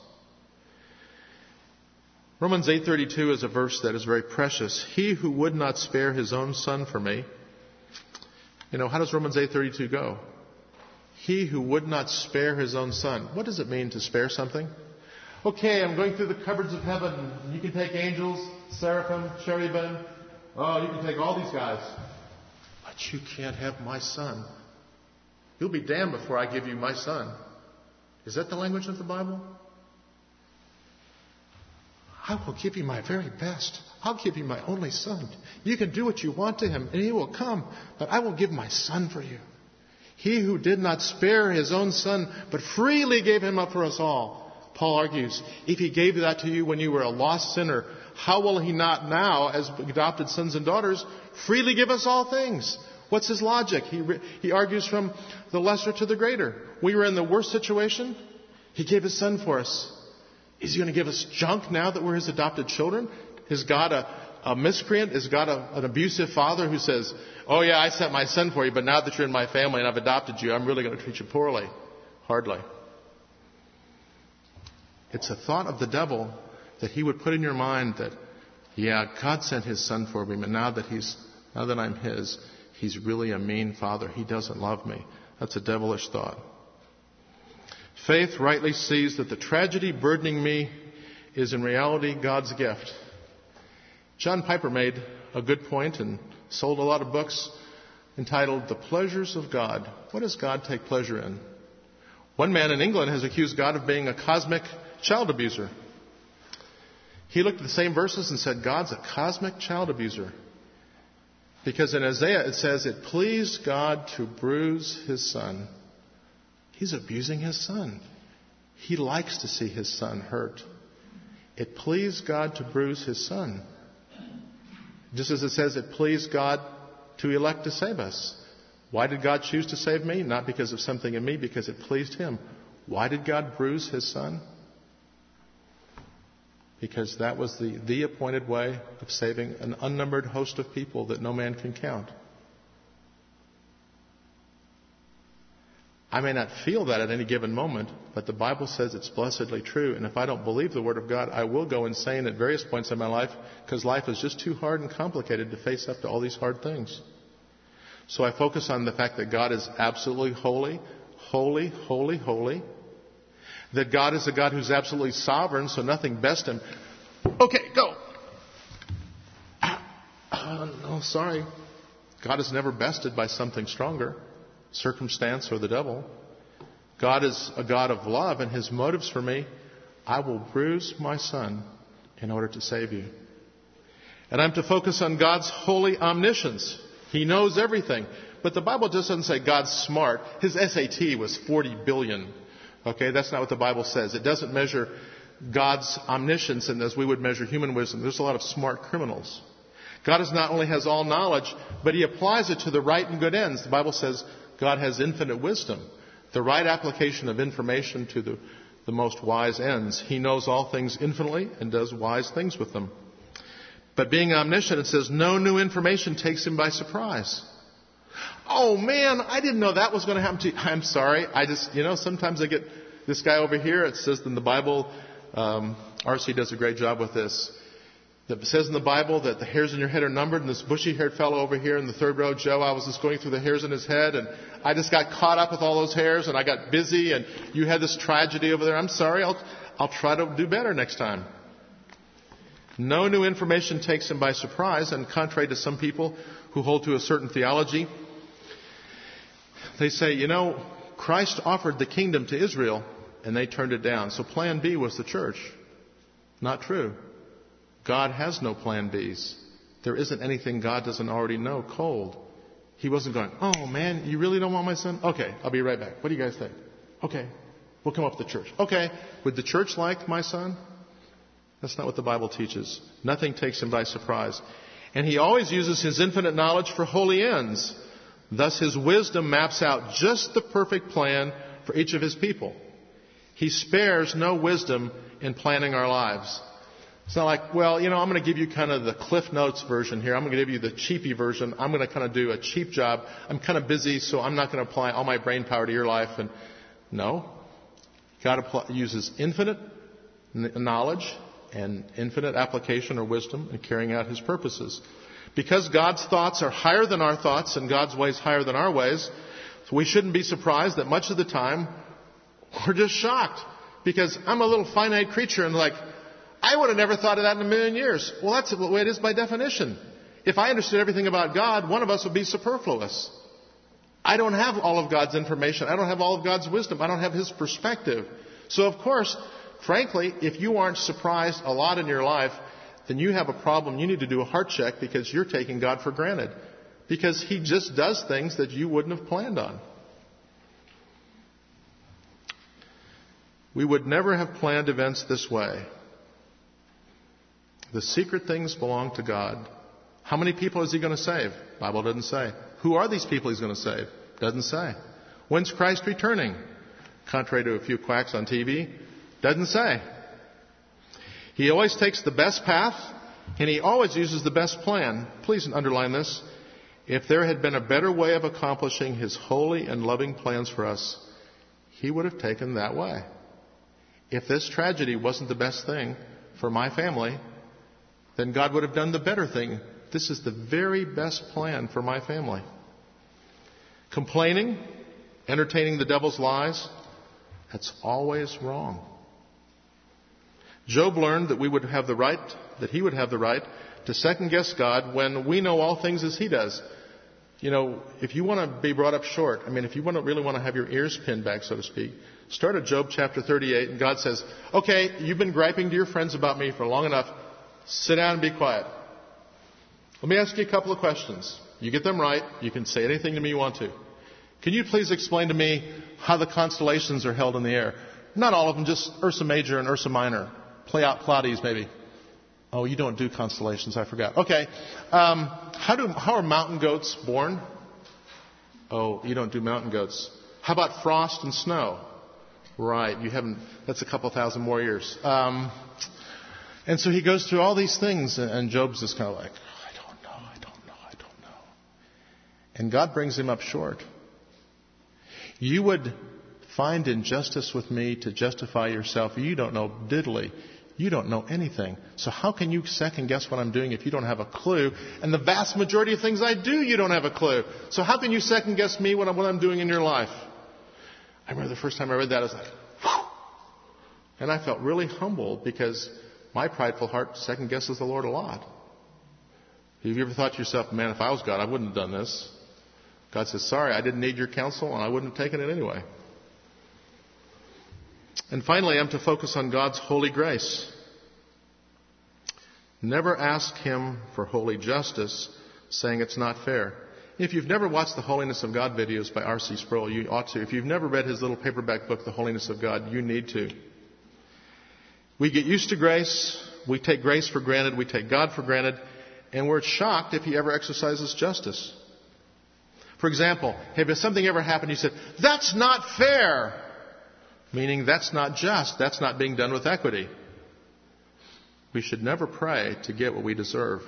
Romans eight thirty-two is a verse that is very precious. He who would not spare his own Son for me. You know, how does Romans eight thirty-two go? He who would not spare his own Son. What does it mean to spare something? Okay, I'm going through the cupboards of heaven. You can take angels, seraphim, cherubim. Oh, you can take all these guys. But you can't have my Son. You'll be damned before I give you my Son. Is that the language of the Bible? I will give you my very best. I'll give you my only Son. You can do what you want to him, and he will come. But I will give my Son for you. He who did not spare his own Son, but freely gave him up for us all. Paul argues, if he gave that to you when you were a lost sinner, how will he not now, as adopted sons and daughters, freely give us all things? What's his logic? He, he argues from the lesser to the greater. We were in the worst situation. He gave his Son for us. Is he going to give us junk now that we're his adopted children? Is God a, a miscreant? Is God a, an abusive father who says, oh yeah, I sent my Son for you, but now that you're in my family and I've adopted you, I'm really going to treat you poorly? Hardly. It's a thought of the devil that he would put in your mind that, yeah, God sent his Son for me, but now that he's, now that I'm his, he's really a mean father. He doesn't love me. That's a devilish thought. Faith rightly sees that the tragedy burdening me is in reality God's gift. John Piper made a good point and sold a lot of books entitled The Pleasures of God. What does God take pleasure in? One man in England has accused God of being a cosmic child abuser. He looked at the same verses and said, God's a cosmic child abuser. Because in Isaiah it says, it pleased God to bruise his Son. He's abusing his Son. He likes to see his Son hurt. It pleased God to bruise his Son. Just as it says it pleased God to elect to save us. Why did God choose to save me? Not because of something in me, because it pleased him. Why did God bruise his Son? Because that was the, the appointed way of saving an unnumbered host of people that no man can count. I may not feel that at any given moment, but the Bible says it's blessedly true. And if I don't believe the Word of God, I will go insane at various points in my life because life is just too hard and complicated to face up to all these hard things. So I focus on the fact that God is absolutely holy, holy, holy, holy. That God is a God who's absolutely sovereign, so nothing bests him. Okay, go. Uh, no, sorry. God is never bested by something stronger, circumstance or the devil. God is a God of love, and his motives for me, I will bruise my Son in order to save you. And I'm to focus on God's holy omniscience. He knows everything. But the Bible just doesn't say God's smart. His S A T was forty billion. Okay, that's not what the Bible says. It doesn't measure God's omniscience and as we would measure human wisdom. There's a lot of smart criminals. God is not only has all knowledge, but he applies it to the right and good ends. The Bible says God has infinite wisdom. The right application of information to the, the most wise ends. He knows all things infinitely and does wise things with them. But being omniscient, it says no new information takes him by surprise. Oh man, I didn't know that was going to happen to you. I'm sorry. I just, you know, sometimes I get this guy over here. It says in the Bible, um, R C does a great job with this. It says in the Bible that the hairs in your head are numbered, and this bushy-haired fellow over here in the third row, Joe, I was just going through the hairs in his head, and I just got caught up with all those hairs, and I got busy, and you had this tragedy over there. I'm sorry. I'll, I'll try to do better next time. No new information takes him by surprise, and contrary to some people who hold to a certain theology, they say, you know, Christ offered the kingdom to Israel, and they turned it down. So plan B was the church. Not true. God has no plan Bs. There isn't anything God doesn't already know cold. He wasn't going, oh man, you really don't want my son? Okay, I'll be right back. What do you guys think? Okay, we'll come up with the church. Okay, would the church like my son? That's not what the Bible teaches. Nothing takes him by surprise. And he always uses his infinite knowledge for holy ends. Thus his wisdom maps out just the perfect plan for each of his people. He spares no wisdom in planning our lives. It's not like, well, you know, I'm going to give you kind of the Cliff Notes version here. I'm going to give you the cheapy version. I'm going to kind of do a cheap job. I'm kind of busy, so I'm not going to apply all my brain power to your life. And no, God apply, uses infinite knowledge and infinite application or wisdom in carrying out his purposes. Because God's thoughts are higher than our thoughts and God's ways higher than our ways, so we shouldn't be surprised that much of the time we're just shocked. Because I'm a little finite creature and like, I would have never thought of that in a million years. Well, that's the way it is by definition. If I understood everything about God, one of us would be superfluous. I don't have all of God's information. I don't have all of God's wisdom. I don't have his perspective. So, of course, frankly, if you aren't surprised a lot in your life, then you have a problem. You need to do a heart check because you're taking God for granted. Because he just does things that you wouldn't have planned on. We would never have planned events this way. The secret things belong to God. How many people is he going to save? Bible doesn't say. Who are these people he's going to save? Doesn't say. When's Christ returning? Contrary to a few quacks on T V, doesn't say. He always takes the best path, and he always uses the best plan. Please underline this. If there had been a better way of accomplishing his holy and loving plans for us, he would have taken that way. If this tragedy wasn't the best thing for my family, then God would have done the better thing. This is the very best plan for my family. Complaining, entertaining the devil's lies, that's always wrong. Job learned that we would have the right, that he would have the right to second guess God when we know all things as he does. You know, if you want to be brought up short, I mean, if you want to really want to have your ears pinned back, so to speak, start at Job chapter thirty-eight, and God says, okay, you've been griping to your friends about me for long enough. Sit down and be quiet. Let me ask you a couple of questions. You get them right, you can say anything to me you want to. Can you please explain to me how the constellations are held in the air? Not all of them, just Ursa Major and Ursa Minor. Play out Pleiades, maybe. Oh, you don't do constellations, I forgot. Okay. Um, how do how are mountain goats born? Oh, you don't do mountain goats. How about frost and snow? Right, you haven't, that's a couple thousand more years. Um, and so he goes through all these things, and Job's just kind of like, oh, I don't know, I don't know, I don't know. And God brings him up short. You would find injustice with me to justify yourself. You don't know diddly. You don't know anything. So how can you second guess what I'm doing if you don't have a clue? And the vast majority of things I do, you don't have a clue. So how can you second guess me what I'm, what I'm doing in your life? I remember the first time I read that, I was like, whew. And I felt really humbled because my prideful heart second guesses the Lord a lot. Have you ever thought to yourself, man, if I was God, I wouldn't have done this? God says, sorry, I didn't need your counsel and I wouldn't have taken it anyway. And finally, I'm to focus on God's holy grace. Never ask him for holy justice, saying it's not fair. If you've never watched the Holiness of God videos by R C Sproul, you ought to. If you've never read his little paperback book, The Holiness of God, you need to. We get used to grace. We take grace for granted. We take God for granted. And we're shocked if he ever exercises justice. For example, if something ever happened, you said, that's not fair. Meaning that's not just. That's not being done with equity. We should never pray to get what we deserve.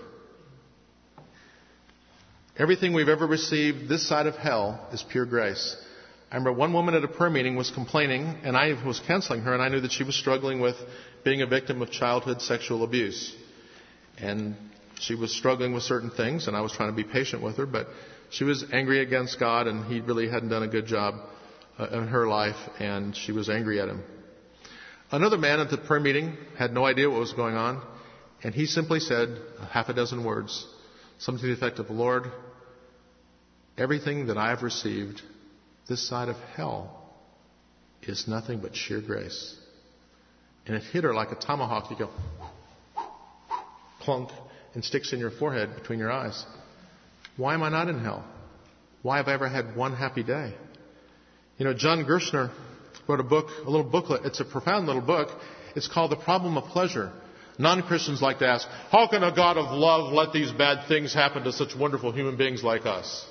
Everything we've ever received this side of hell is pure grace. I remember one woman at a prayer meeting was complaining, and I was counseling her, and I knew that she was struggling with being a victim of childhood sexual abuse. And she was struggling with certain things, and I was trying to be patient with her, but she was angry against God, and he really hadn't done a good job uh, in her life, and she was angry at him. Another man at the prayer meeting had no idea what was going on, and he simply said a half a dozen words, something to the effect of, Lord, everything that I have received this side of hell is nothing but sheer grace. And it hit her like a tomahawk. You go, clunk, and sticks in your forehead between your eyes. Why am I not in hell? Why have I ever had one happy day? You know, John Gerstner wrote a book, a little booklet. It's a profound little book. It's called The Problem of Pleasure. Non-Christians like to ask, how can a God of love let these bad things happen to such wonderful human beings like us?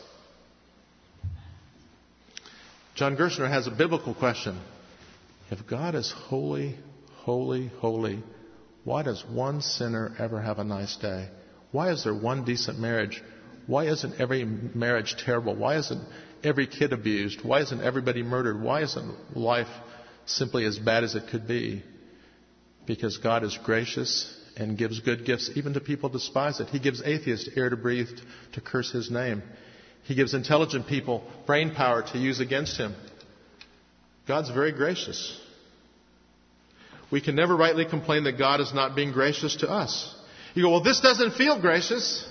John Gerstner has a biblical question. If God is holy, holy, holy, why does one sinner ever have a nice day? Why is there one decent marriage? Why isn't every marriage terrible? Why isn't every kid abused? Why isn't everybody murdered? Why isn't life simply as bad as it could be? Because God is gracious and gives good gifts even to people who despise it. He gives atheists air to breathe to curse His name. He gives intelligent people brain power to use against Him. God's very gracious. We can never rightly complain that God is not being gracious to us. You go, well, this doesn't feel gracious.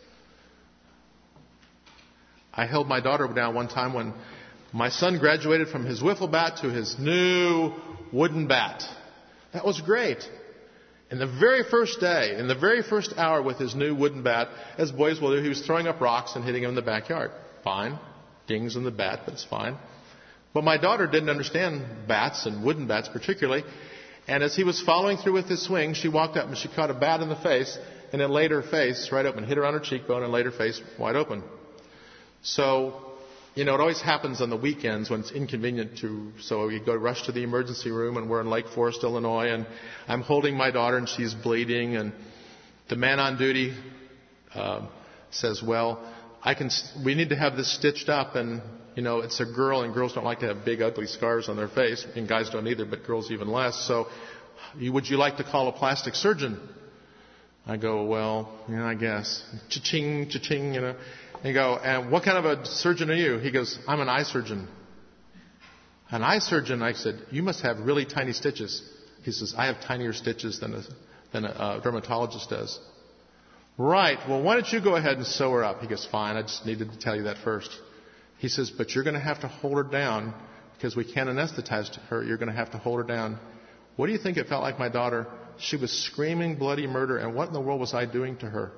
I held my daughter down one time when my son graduated from his wiffle bat to his new wooden bat. That was great. And the very first day, in the very first hour with his new wooden bat, as boys will do, he was throwing up rocks and hitting him in the backyard. Fine. Dings in the bat, but it's fine. But my daughter didn't understand bats and wooden bats particularly. And as he was following through with his swing, she walked up and she caught a bat in the face and then laid her face right open, hit her on her cheekbone and laid her face wide open. So, you know, it always happens on the weekends when it's inconvenient to, so we go rush to the emergency room, and we're in Lake Forest, Illinois, and I'm holding my daughter and she's bleeding, and the man on duty uh, says, well, I can, we need to have this stitched up, and, you know, it's a girl, and girls don't like to have big, ugly scars on their face, and guys don't either, but girls even less, so would you like to call a plastic surgeon? I go, well, yeah, I guess. Cha-ching, cha-ching, you know. And you go, and what kind of a surgeon are you? He goes, I'm an eye surgeon. An eye surgeon, I said, you must have really tiny stitches. He says, I have tinier stitches than a, than a uh, dermatologist does. Right, well, why don't you go ahead and sew her up? He goes, fine, I just needed to tell you that first. He says, but you're going to have to hold her down because we can't anesthetize her. You're going to have to hold her down. What do you think it felt like, my daughter? She was screaming bloody murder, and what in the world was I doing to her?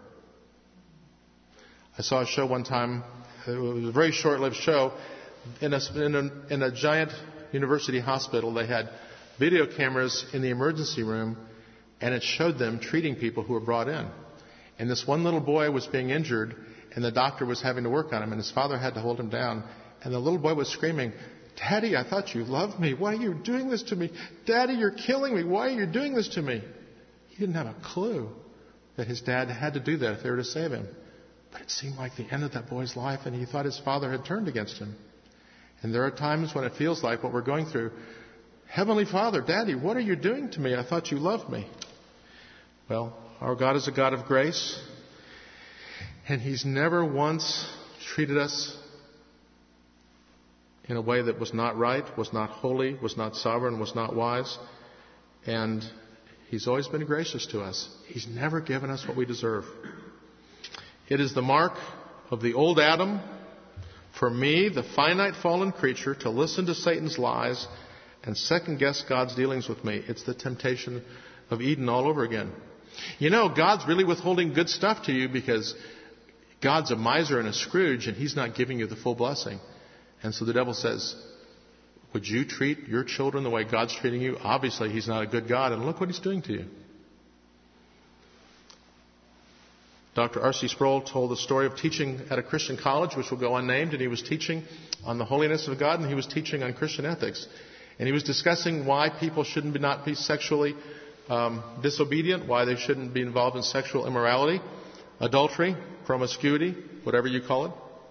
I saw a show one time, it was a very short-lived show, in a, in a, in a giant university hospital. They had video cameras in the emergency room, and it showed them treating people who were brought in. And this one little boy was being injured, and the doctor was having to work on him, and his father had to hold him down. And the little boy was screaming, Daddy, I thought you loved me. Why are you doing this to me? Daddy, you're killing me. Why are you doing this to me? He didn't have a clue that his dad had to do that if they were to save him. But it seemed like the end of that boy's life, and he thought his father had turned against him. And there are times when it feels like what we're going through, Heavenly Father, Daddy, what are you doing to me? I thought you loved me. Well, our God is a God of grace, and He's never once treated us in a way that was not right, was not holy, was not sovereign, was not wise. And He's always been gracious to us. He's never given us what we deserve. It is the mark of the old Adam for me, the finite fallen creature, to listen to Satan's lies and second guess God's dealings with me. It's the temptation of Eden all over again. You know, God's really withholding good stuff to you because God's a miser and a Scrooge, and He's not giving you the full blessing. And so the devil says, would you treat your children the way God's treating you? Obviously, He's not a good God, and look what He's doing to you. Doctor R C Sproul told the story of teaching at a Christian college, which will go unnamed, and he was teaching on the holiness of God, and he was teaching on Christian ethics. And he was discussing why people shouldn't be, not be sexually um, disobedient, why they shouldn't be involved in sexual immorality, adultery, promiscuity, whatever you call it.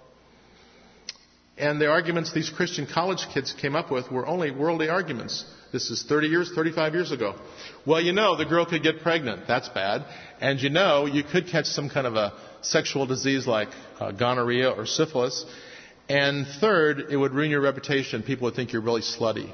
And the arguments these Christian college kids came up with were only worldly arguments. This is thirty years, thirty-five years ago. Well, you know, the girl could get pregnant. That's bad. And you know, you could catch some kind of a sexual disease like uh, gonorrhea or syphilis. And third, it would ruin your reputation. People would think you're really slutty.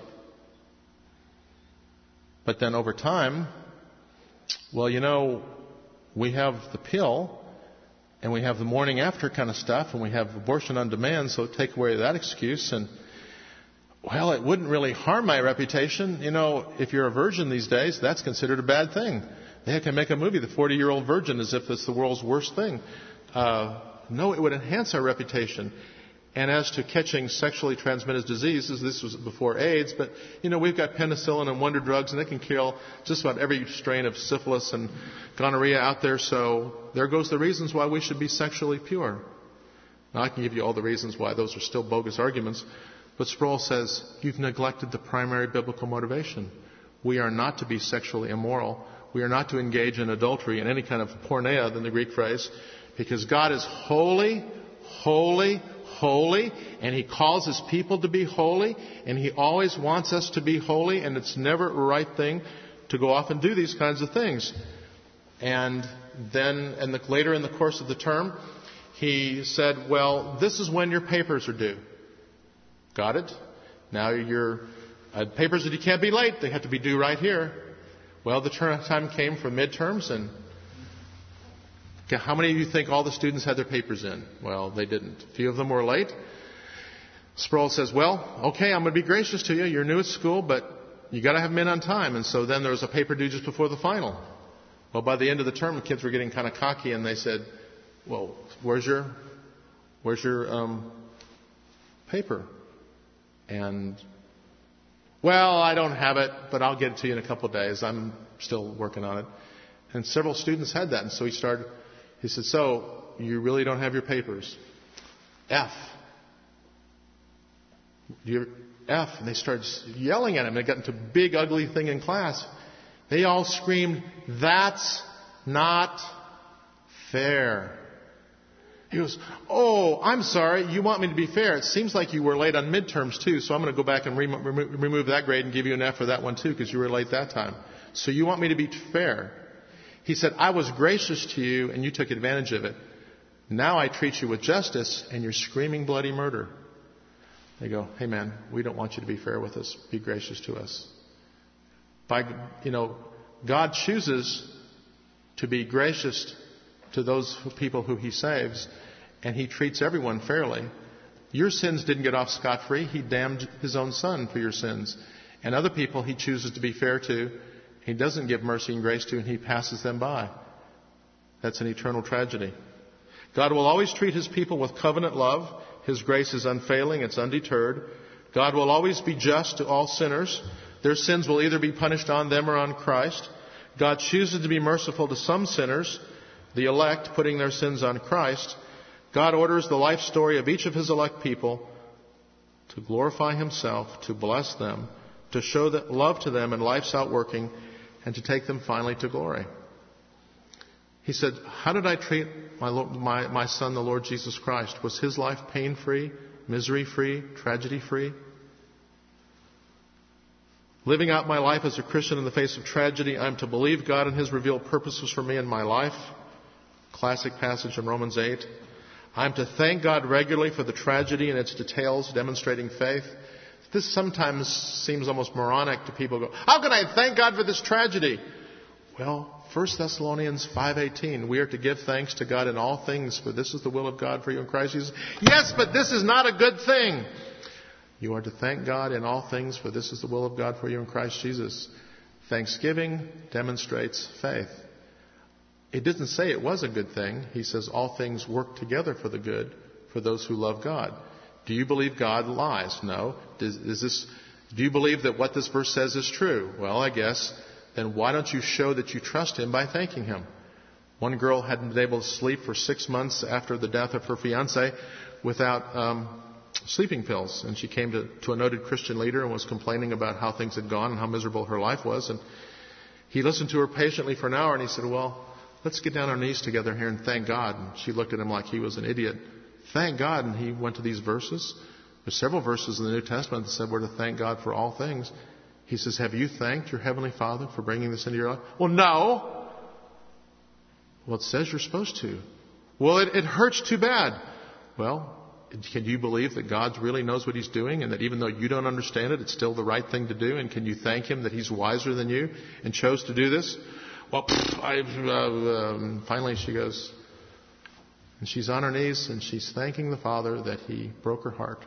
But then over time, well, you know, we have the pill, and we have the morning after kind of stuff, and we have abortion on demand, so take away that excuse. And, well, it wouldn't really harm my reputation. You know, if you're a virgin these days, that's considered a bad thing. They can make a movie, The forty-Year-Old Virgin, as if it's the world's worst thing. Uh, no, it would enhance our reputation. And as to catching sexually transmitted diseases, this was before AIDS, but, you know, we've got penicillin and wonder drugs, and they can kill just about every strain of syphilis and gonorrhea out there, so there goes the reasons why we should be sexually pure. Now, I can give you all the reasons why those are still bogus arguments, but Sproul says you've neglected the primary biblical motivation. We are not to be sexually immoral. We are not to engage in adultery and any kind of porneia, in the Greek phrase, because God is holy, holy, holy, and He calls His people to be holy, and He always wants us to be holy, and it's never a right thing to go off and do these kinds of things. And then, and the, later in the course of the term, he said, well, this is when your papers are due. Got it? Now your uh, papers that you can't be late, they have to be due right here. Well, the turn time came for midterms, and how many of you think all the students had their papers in? Well, they didn't. A few of them were late. Sproul says, well, okay, I'm going to be gracious to you. You're new at school, but you got to have them in on time. And so then there was a paper due just before the final. Well, by the end of the term, the kids were getting kind of cocky, and they said, well, where's your, where's your um, paper? And, well, I don't have it, but I'll get it to you in a couple of days. I'm still working on it. And several students had that, and so he started... He said, so, you really don't have your papers? F. Do you, F. And they started yelling at him. They got into a big, ugly thing in class. They all screamed, that's not fair. He goes, oh, I'm sorry. You want me to be fair. It seems like you were late on midterms, too, so I'm going to go back and remo- remo- remove that grade and give you an F for that one, too, because you were late that time. So you want me to be fair. He said, I was gracious to you, and you took advantage of it. Now I treat you with justice, and you're screaming bloody murder. They go, hey, man, we don't want you to be fair with us. Be gracious to us. By, you know, God chooses to be gracious to those people who He saves, and He treats everyone fairly. Your sins didn't get off scot-free. He damned His own Son for your sins. And other people He chooses to be fair to, He doesn't give mercy and grace to, and He passes them by. That's an eternal tragedy. God will always treat His people with covenant love. His grace is unfailing. It's undeterred. God will always be just to all sinners. Their sins will either be punished on them or on Christ. God chooses to be merciful to some sinners, the elect, putting their sins on Christ. God orders the life story of each of His elect people to glorify Himself, to bless them, to show that love to them in life's outworking, and to take them finally to glory. He said, how did I treat my, my, my son, the Lord Jesus Christ? Was His life pain-free, misery-free, tragedy-free? Living out my life as a Christian in the face of tragedy, I'm to believe God and His revealed purposes for me in my life. Classic passage in Romans eight. I'm to thank God regularly for the tragedy and its details demonstrating faith. This sometimes seems almost moronic to people who go, how can I thank God for this tragedy? Well, First Thessalonians five eighteen, we are to give thanks to God in all things, for this is the will of God for you in Christ Jesus. Yes, but this is not a good thing. You are to thank God in all things, for this is the will of God for you in Christ Jesus. Thanksgiving demonstrates faith. It doesn't say it was a good thing. He says all things work together for the good for those who love God. Do you believe God lies? No. Does, is this, do you believe that what this verse says is true? Well, I guess. Then why don't you show that you trust Him by thanking Him? One girl hadn't been able to sleep for six months after the death of her fiancé without um, sleeping pills. And she came to, to a noted Christian leader and was complaining about how things had gone and how miserable her life was. And he listened to her patiently for an hour and he said, well, let's get down on our knees together here and thank God. And she looked at him like he was an idiot. Thank God. And he went to these verses. There's several verses in the New Testament that said we're to thank God for all things. He says, have you thanked your Heavenly Father for bringing this into your life? Well, no. Well, it says you're supposed to. Well, it, it hurts too bad. Well, can you believe that God really knows what He's doing and that even though you don't understand it, it's still the right thing to do? And can you thank Him that He's wiser than you and chose to do this? Well, I, uh, um, finally she goes, and she's on her knees and she's thanking the Father that He broke her heart.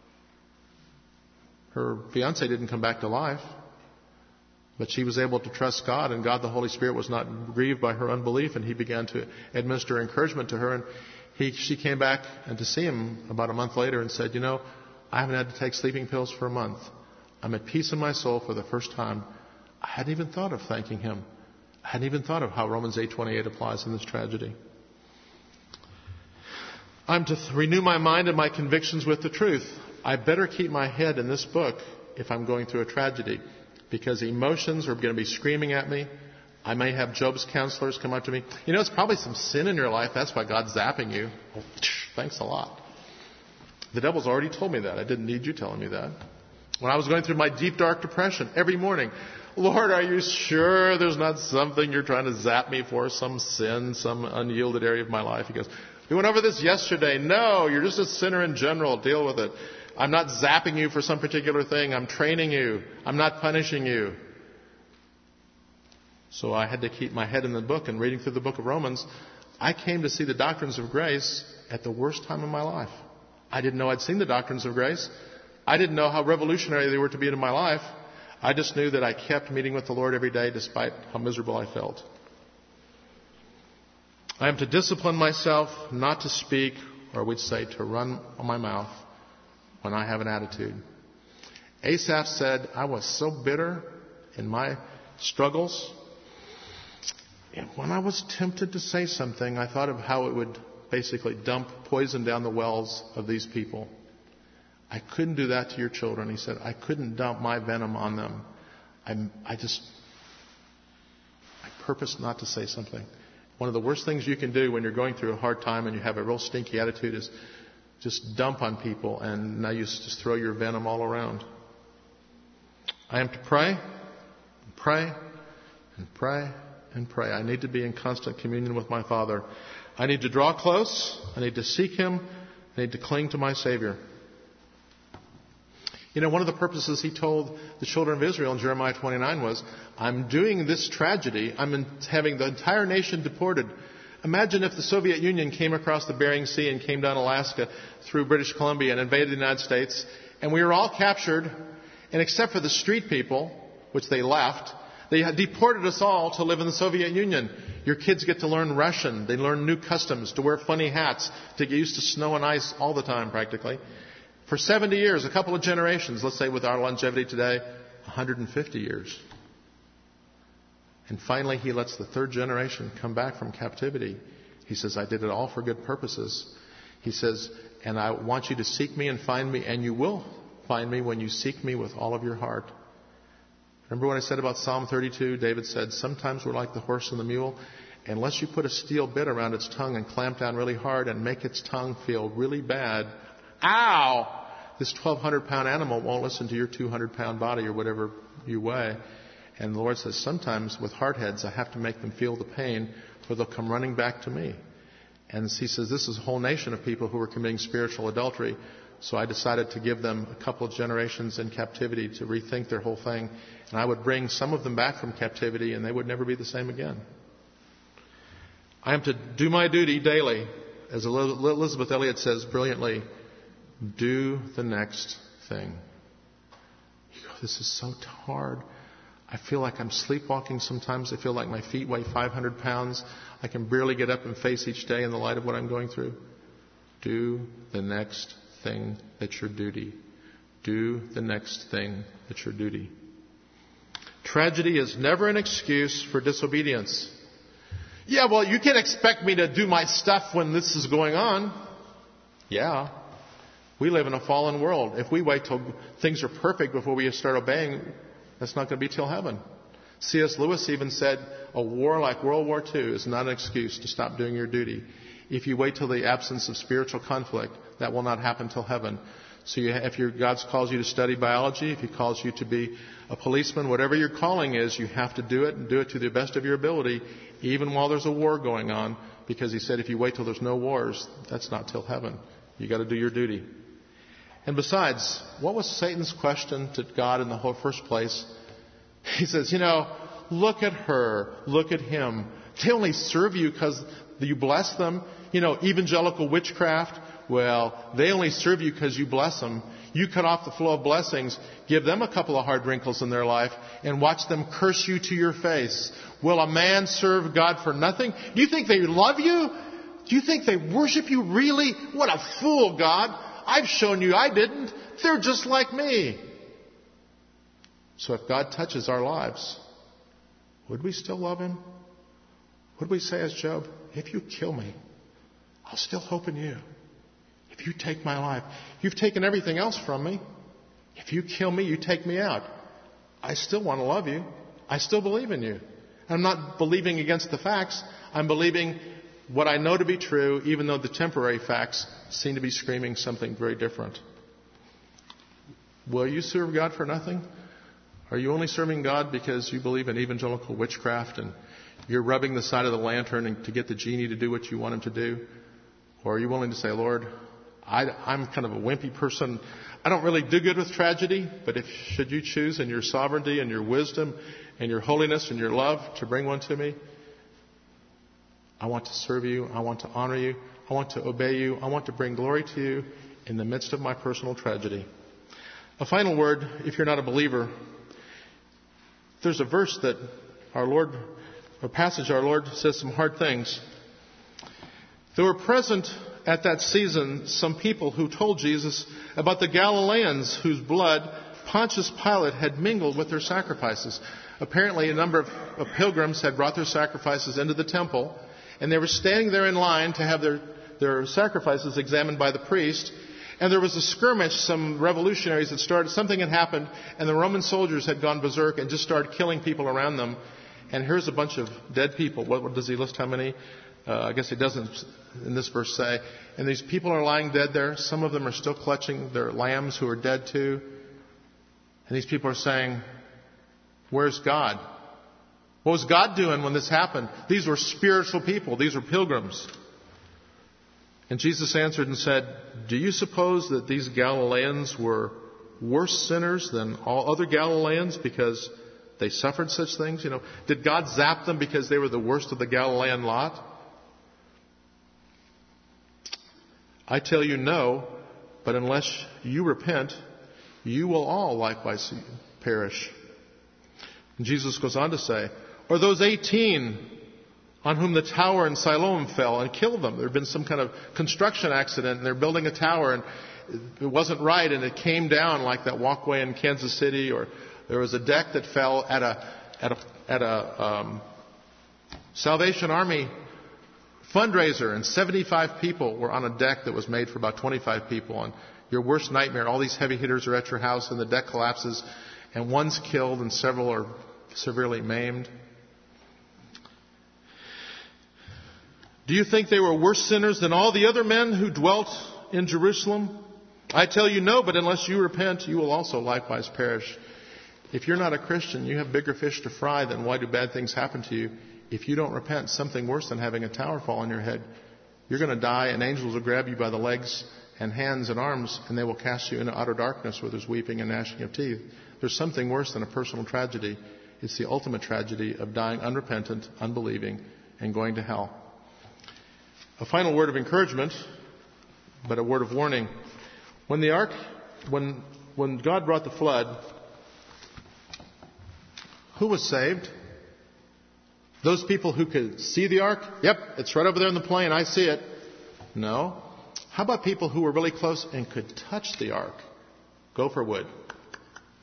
Her fiancé didn't come back to life, but she was able to trust God, and God the Holy Spirit was not grieved by her unbelief, and He began to administer encouragement to her. And he, she came back and to see him about a month later and said, you know, I haven't had to take sleeping pills for a month. I'm at peace in my soul for the first time. I hadn't even thought of thanking Him. I hadn't even thought of how Romans eight twenty-eight applies in this tragedy. I'm to th- renew my mind and my convictions with the truth. I better keep my head in this book if I'm going through a tragedy, because emotions are going to be screaming at me. I may have Job's counselors come up to me. You know, it's probably some sin in your life. That's why God's zapping you. Oh, thanks a lot. The devil's already told me that. I didn't need you telling me that. When I was going through my deep, dark depression, every morning, Lord, are you sure there's not something you're trying to zap me for, some sin, some unyielded area of my life? He goes, we went over this yesterday. No, you're just a sinner in general. Deal with it. I'm not zapping you for some particular thing. I'm training you. I'm not punishing you. So I had to keep my head in the book, and reading through the book of Romans, I came to see the doctrines of grace at the worst time in my life. I didn't know I'd seen the doctrines of grace. I didn't know how revolutionary they were to be in my life. I just knew that I kept meeting with the Lord every day despite how miserable I felt. I am to discipline myself not to speak, or we'd say to run on my mouth when I have an attitude. Asaph said, I was so bitter in my struggles. And when I was tempted to say something, I thought of how it would basically dump poison down the wells of these people. I couldn't do that to your children. He said, I couldn't dump my venom on them. I'm, I just, I purposed not to say something. One of the worst things you can do when you're going through a hard time and you have a real stinky attitude is just dump on people, and now you just throw your venom all around. I am to pray, and pray, and pray, and pray. I need to be in constant communion with my Father. I need to draw close. I need to seek Him. I need to cling to my Savior. You know, one of the purposes He told the children of Israel in Jeremiah twenty-nine was, I'm doing this tragedy. I'm in, having the entire nation deported. Imagine if the Soviet Union came across the Bering Sea and came down Alaska through British Columbia and invaded the United States, and we were all captured, and except for the street people, which they left, they had deported us all to live in the Soviet Union. Your kids get to learn Russian. They learn new customs, to wear funny hats, to get used to snow and ice all the time practically. For seventy years, a couple of generations, let's say with our longevity today, one hundred fifty years. And finally, He lets the third generation come back from captivity. He says, I did it all for good purposes. He says, and I want you to seek me and find me, and you will find me when you seek me with all of your heart. Remember what I said about Psalm thirty-two? David said, sometimes we're like the horse and the mule. Unless you put a steel bit around its tongue and clamp down really hard and make its tongue feel really bad, ow! This twelve hundred pound animal won't listen to your two hundred pound body or whatever you weigh. And the Lord says, sometimes with hard heads, I have to make them feel the pain, or they'll come running back to me. And He says, this is a whole nation of people who are committing spiritual adultery. So I decided to give them a couple of generations in captivity to rethink their whole thing. And I would bring some of them back from captivity, and they would never be the same again. I am to do my duty daily. As Elizabeth Elliot says brilliantly, do the next thing. You go, this is so hard. I feel like I'm sleepwalking sometimes. I feel like my feet weigh five hundred pounds. I can barely get up and face each day in the light of what I'm going through. Do the next thing that's your duty. Do the next thing that's your duty. Tragedy is never an excuse for disobedience. Yeah, well, you can't expect me to do my stuff when this is going on. Yeah. We live in a fallen world. If we wait till things are perfect before we start obeying, that's not going to be till heaven. C S Lewis even said, a war like World War Two is not an excuse to stop doing your duty. If you wait till the absence of spiritual conflict, that will not happen till heaven. So you, if your God calls you to study biology, if He calls you to be a policeman, whatever your calling is, you have to do it and do it to the best of your ability, even while there's a war going on, because He said if you wait till there's no wars, that's not till heaven. You got to do your duty. And besides, what was Satan's question to God in the whole first place? He says, you know, look at her, look at him. They only serve you because you bless them. You know, evangelical witchcraft, well, they only serve you because you bless them. You cut off the flow of blessings, give them a couple of hard wrinkles in their life, and watch them curse you to your face. Will a man serve God for nothing? Do you think they love you? Do you think they worship you really? What a fool, God. I've shown you I didn't. They're just like me. So if God touches our lives, would we still love Him? Would we say as Job, if you kill me, I'll still hope in you. If you take my life, you've taken everything else from me. If you kill me, you take me out. I still want to love you. I still believe in you. I'm not believing against the facts. I'm believing what I know to be true, even though the temporary facts seem to be screaming something very different. Will you serve God for nothing? Are you only serving God because you believe in evangelical witchcraft and you're rubbing the side of the lantern to get the genie to do what you want him to do? Or are you willing to say, Lord, I, I'm kind of a wimpy person. I don't really do good with tragedy, but if should you choose in your sovereignty and your wisdom and your holiness and your love to bring one to me, I want to serve you. I want to honor you. I want to obey you. I want to bring glory to you in the midst of my personal tragedy. A final word, if you're not a believer, there's a verse that our Lord, a passage our Lord says some hard things. There were present at that season some people who told Jesus about the Galileans whose blood Pontius Pilate had mingled with their sacrifices. Apparently a number of, of pilgrims had brought their sacrifices into the temple, and they were standing there in line to have their, their sacrifices examined by the priest. And there was a skirmish, some revolutionaries had started, something had happened, and the Roman soldiers had gone berserk and just started killing people around them. And here's a bunch of dead people. What, what does he list how many? Uh, I guess he doesn't in this verse say. And these people are lying dead there. Some of them are still clutching their lambs who are dead too. And these people are saying, where's God? What was God doing when this happened? These were spiritual people. These were pilgrims. And Jesus answered and said, do you suppose that these Galileans were worse sinners than all other Galileans because they suffered such things? You know, did God zap them because they were the worst of the Galilean lot? I tell you no, but unless you repent, you will all likewise perish. And Jesus goes on to say, or those eighteen on whom the tower in Siloam fell and killed them. There had been some kind of construction accident, and they're building a tower, and it wasn't right, and it came down like that walkway in Kansas City, or there was a deck that fell at a at a at a um, Salvation Army fundraiser, and seventy-five people were on a deck that was made for about twenty-five people. And your worst nightmare, all these heavy hitters are at your house, and the deck collapses, and one's killed, and several are severely maimed. Do you think they were worse sinners than all the other men who dwelt in Jerusalem? I tell you no, but unless you repent, you will also likewise perish. If you're not a Christian, you have bigger fish to fry than why do bad things happen to you. If you don't repent, something worse than having a tower fall on your head. You're going to die, and angels will grab you by the legs and hands and arms, and they will cast you into utter darkness where there's weeping and gnashing of teeth. There's something worse than a personal tragedy. It's the ultimate tragedy of dying unrepentant, unbelieving, and going to hell. A final word of encouragement, but a word of warning. When the ark, when when God brought the flood, who was saved? Those people who could see the ark? Yep, it's right over there in the plain. I see it. No. How about people who were really close and could touch the ark? Gopher wood.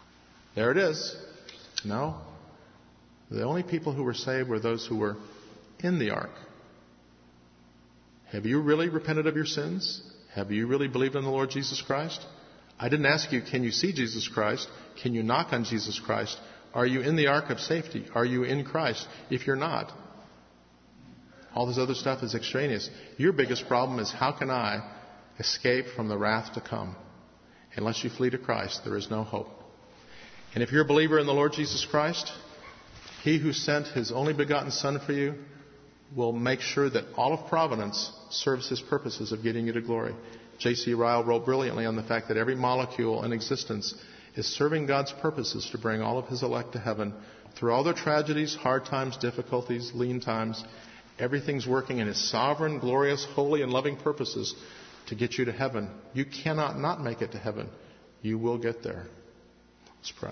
There it is. No. The only people who were saved were those who were in the ark? Have you really repented of your sins? Have you really believed in the Lord Jesus Christ? I didn't ask you, can you see Jesus Christ? Can you knock on Jesus Christ? Are you in the ark of safety? Are you in Christ? If you're not, all this other stuff is extraneous. Your biggest problem is, how can I escape from the wrath to come? Unless you flee to Christ, there is no hope. And if you're a believer in the Lord Jesus Christ, He who sent His only begotten Son for you will make sure that all of providence serves His purposes of getting you to glory. J C Ryle wrote brilliantly on the fact that every molecule in existence is serving God's purposes to bring all of His elect to heaven. Through all their tragedies, hard times, difficulties, lean times, everything's working in His sovereign, glorious, holy, and loving purposes to get you to heaven. You cannot not make it to heaven. You will get there. Let's pray.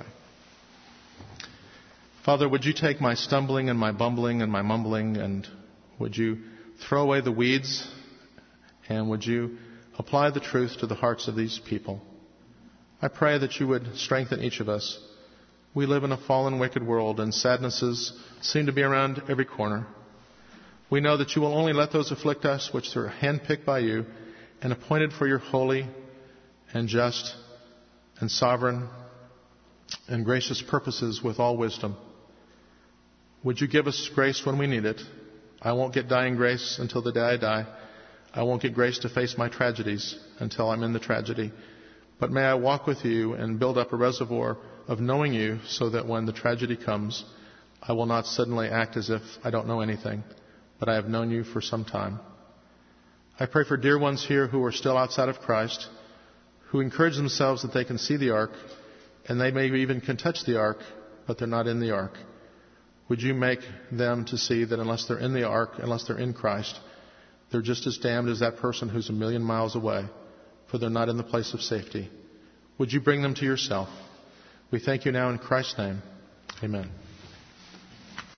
Father, would you take my stumbling and my bumbling and my mumbling, and would you throw away the weeds, and would you apply the truth to the hearts of these people? I pray that you would strengthen each of us. We live in a fallen, wicked world, and sadnesses seem to be around every corner. We know that you will only let those afflict us which are handpicked by you and appointed for your holy and just and sovereign and gracious purposes with all wisdom. Would you give us grace when we need it? I won't get dying grace until the day I die. I won't get grace to face my tragedies until I'm in the tragedy. But may I walk with you and build up a reservoir of knowing you, so that when the tragedy comes, I will not suddenly act as if I don't know anything, but I have known you for some time. I pray for dear ones here who are still outside of Christ, who encourage themselves that they can see the ark, and they may even can touch the ark, but they're not in the ark. Would you make them to see that unless they're in the ark, unless they're in Christ, they're just as damned as that person who's a million miles away, for they're not in the place of safety. Would you bring them to yourself? We thank you now in Christ's name. Amen.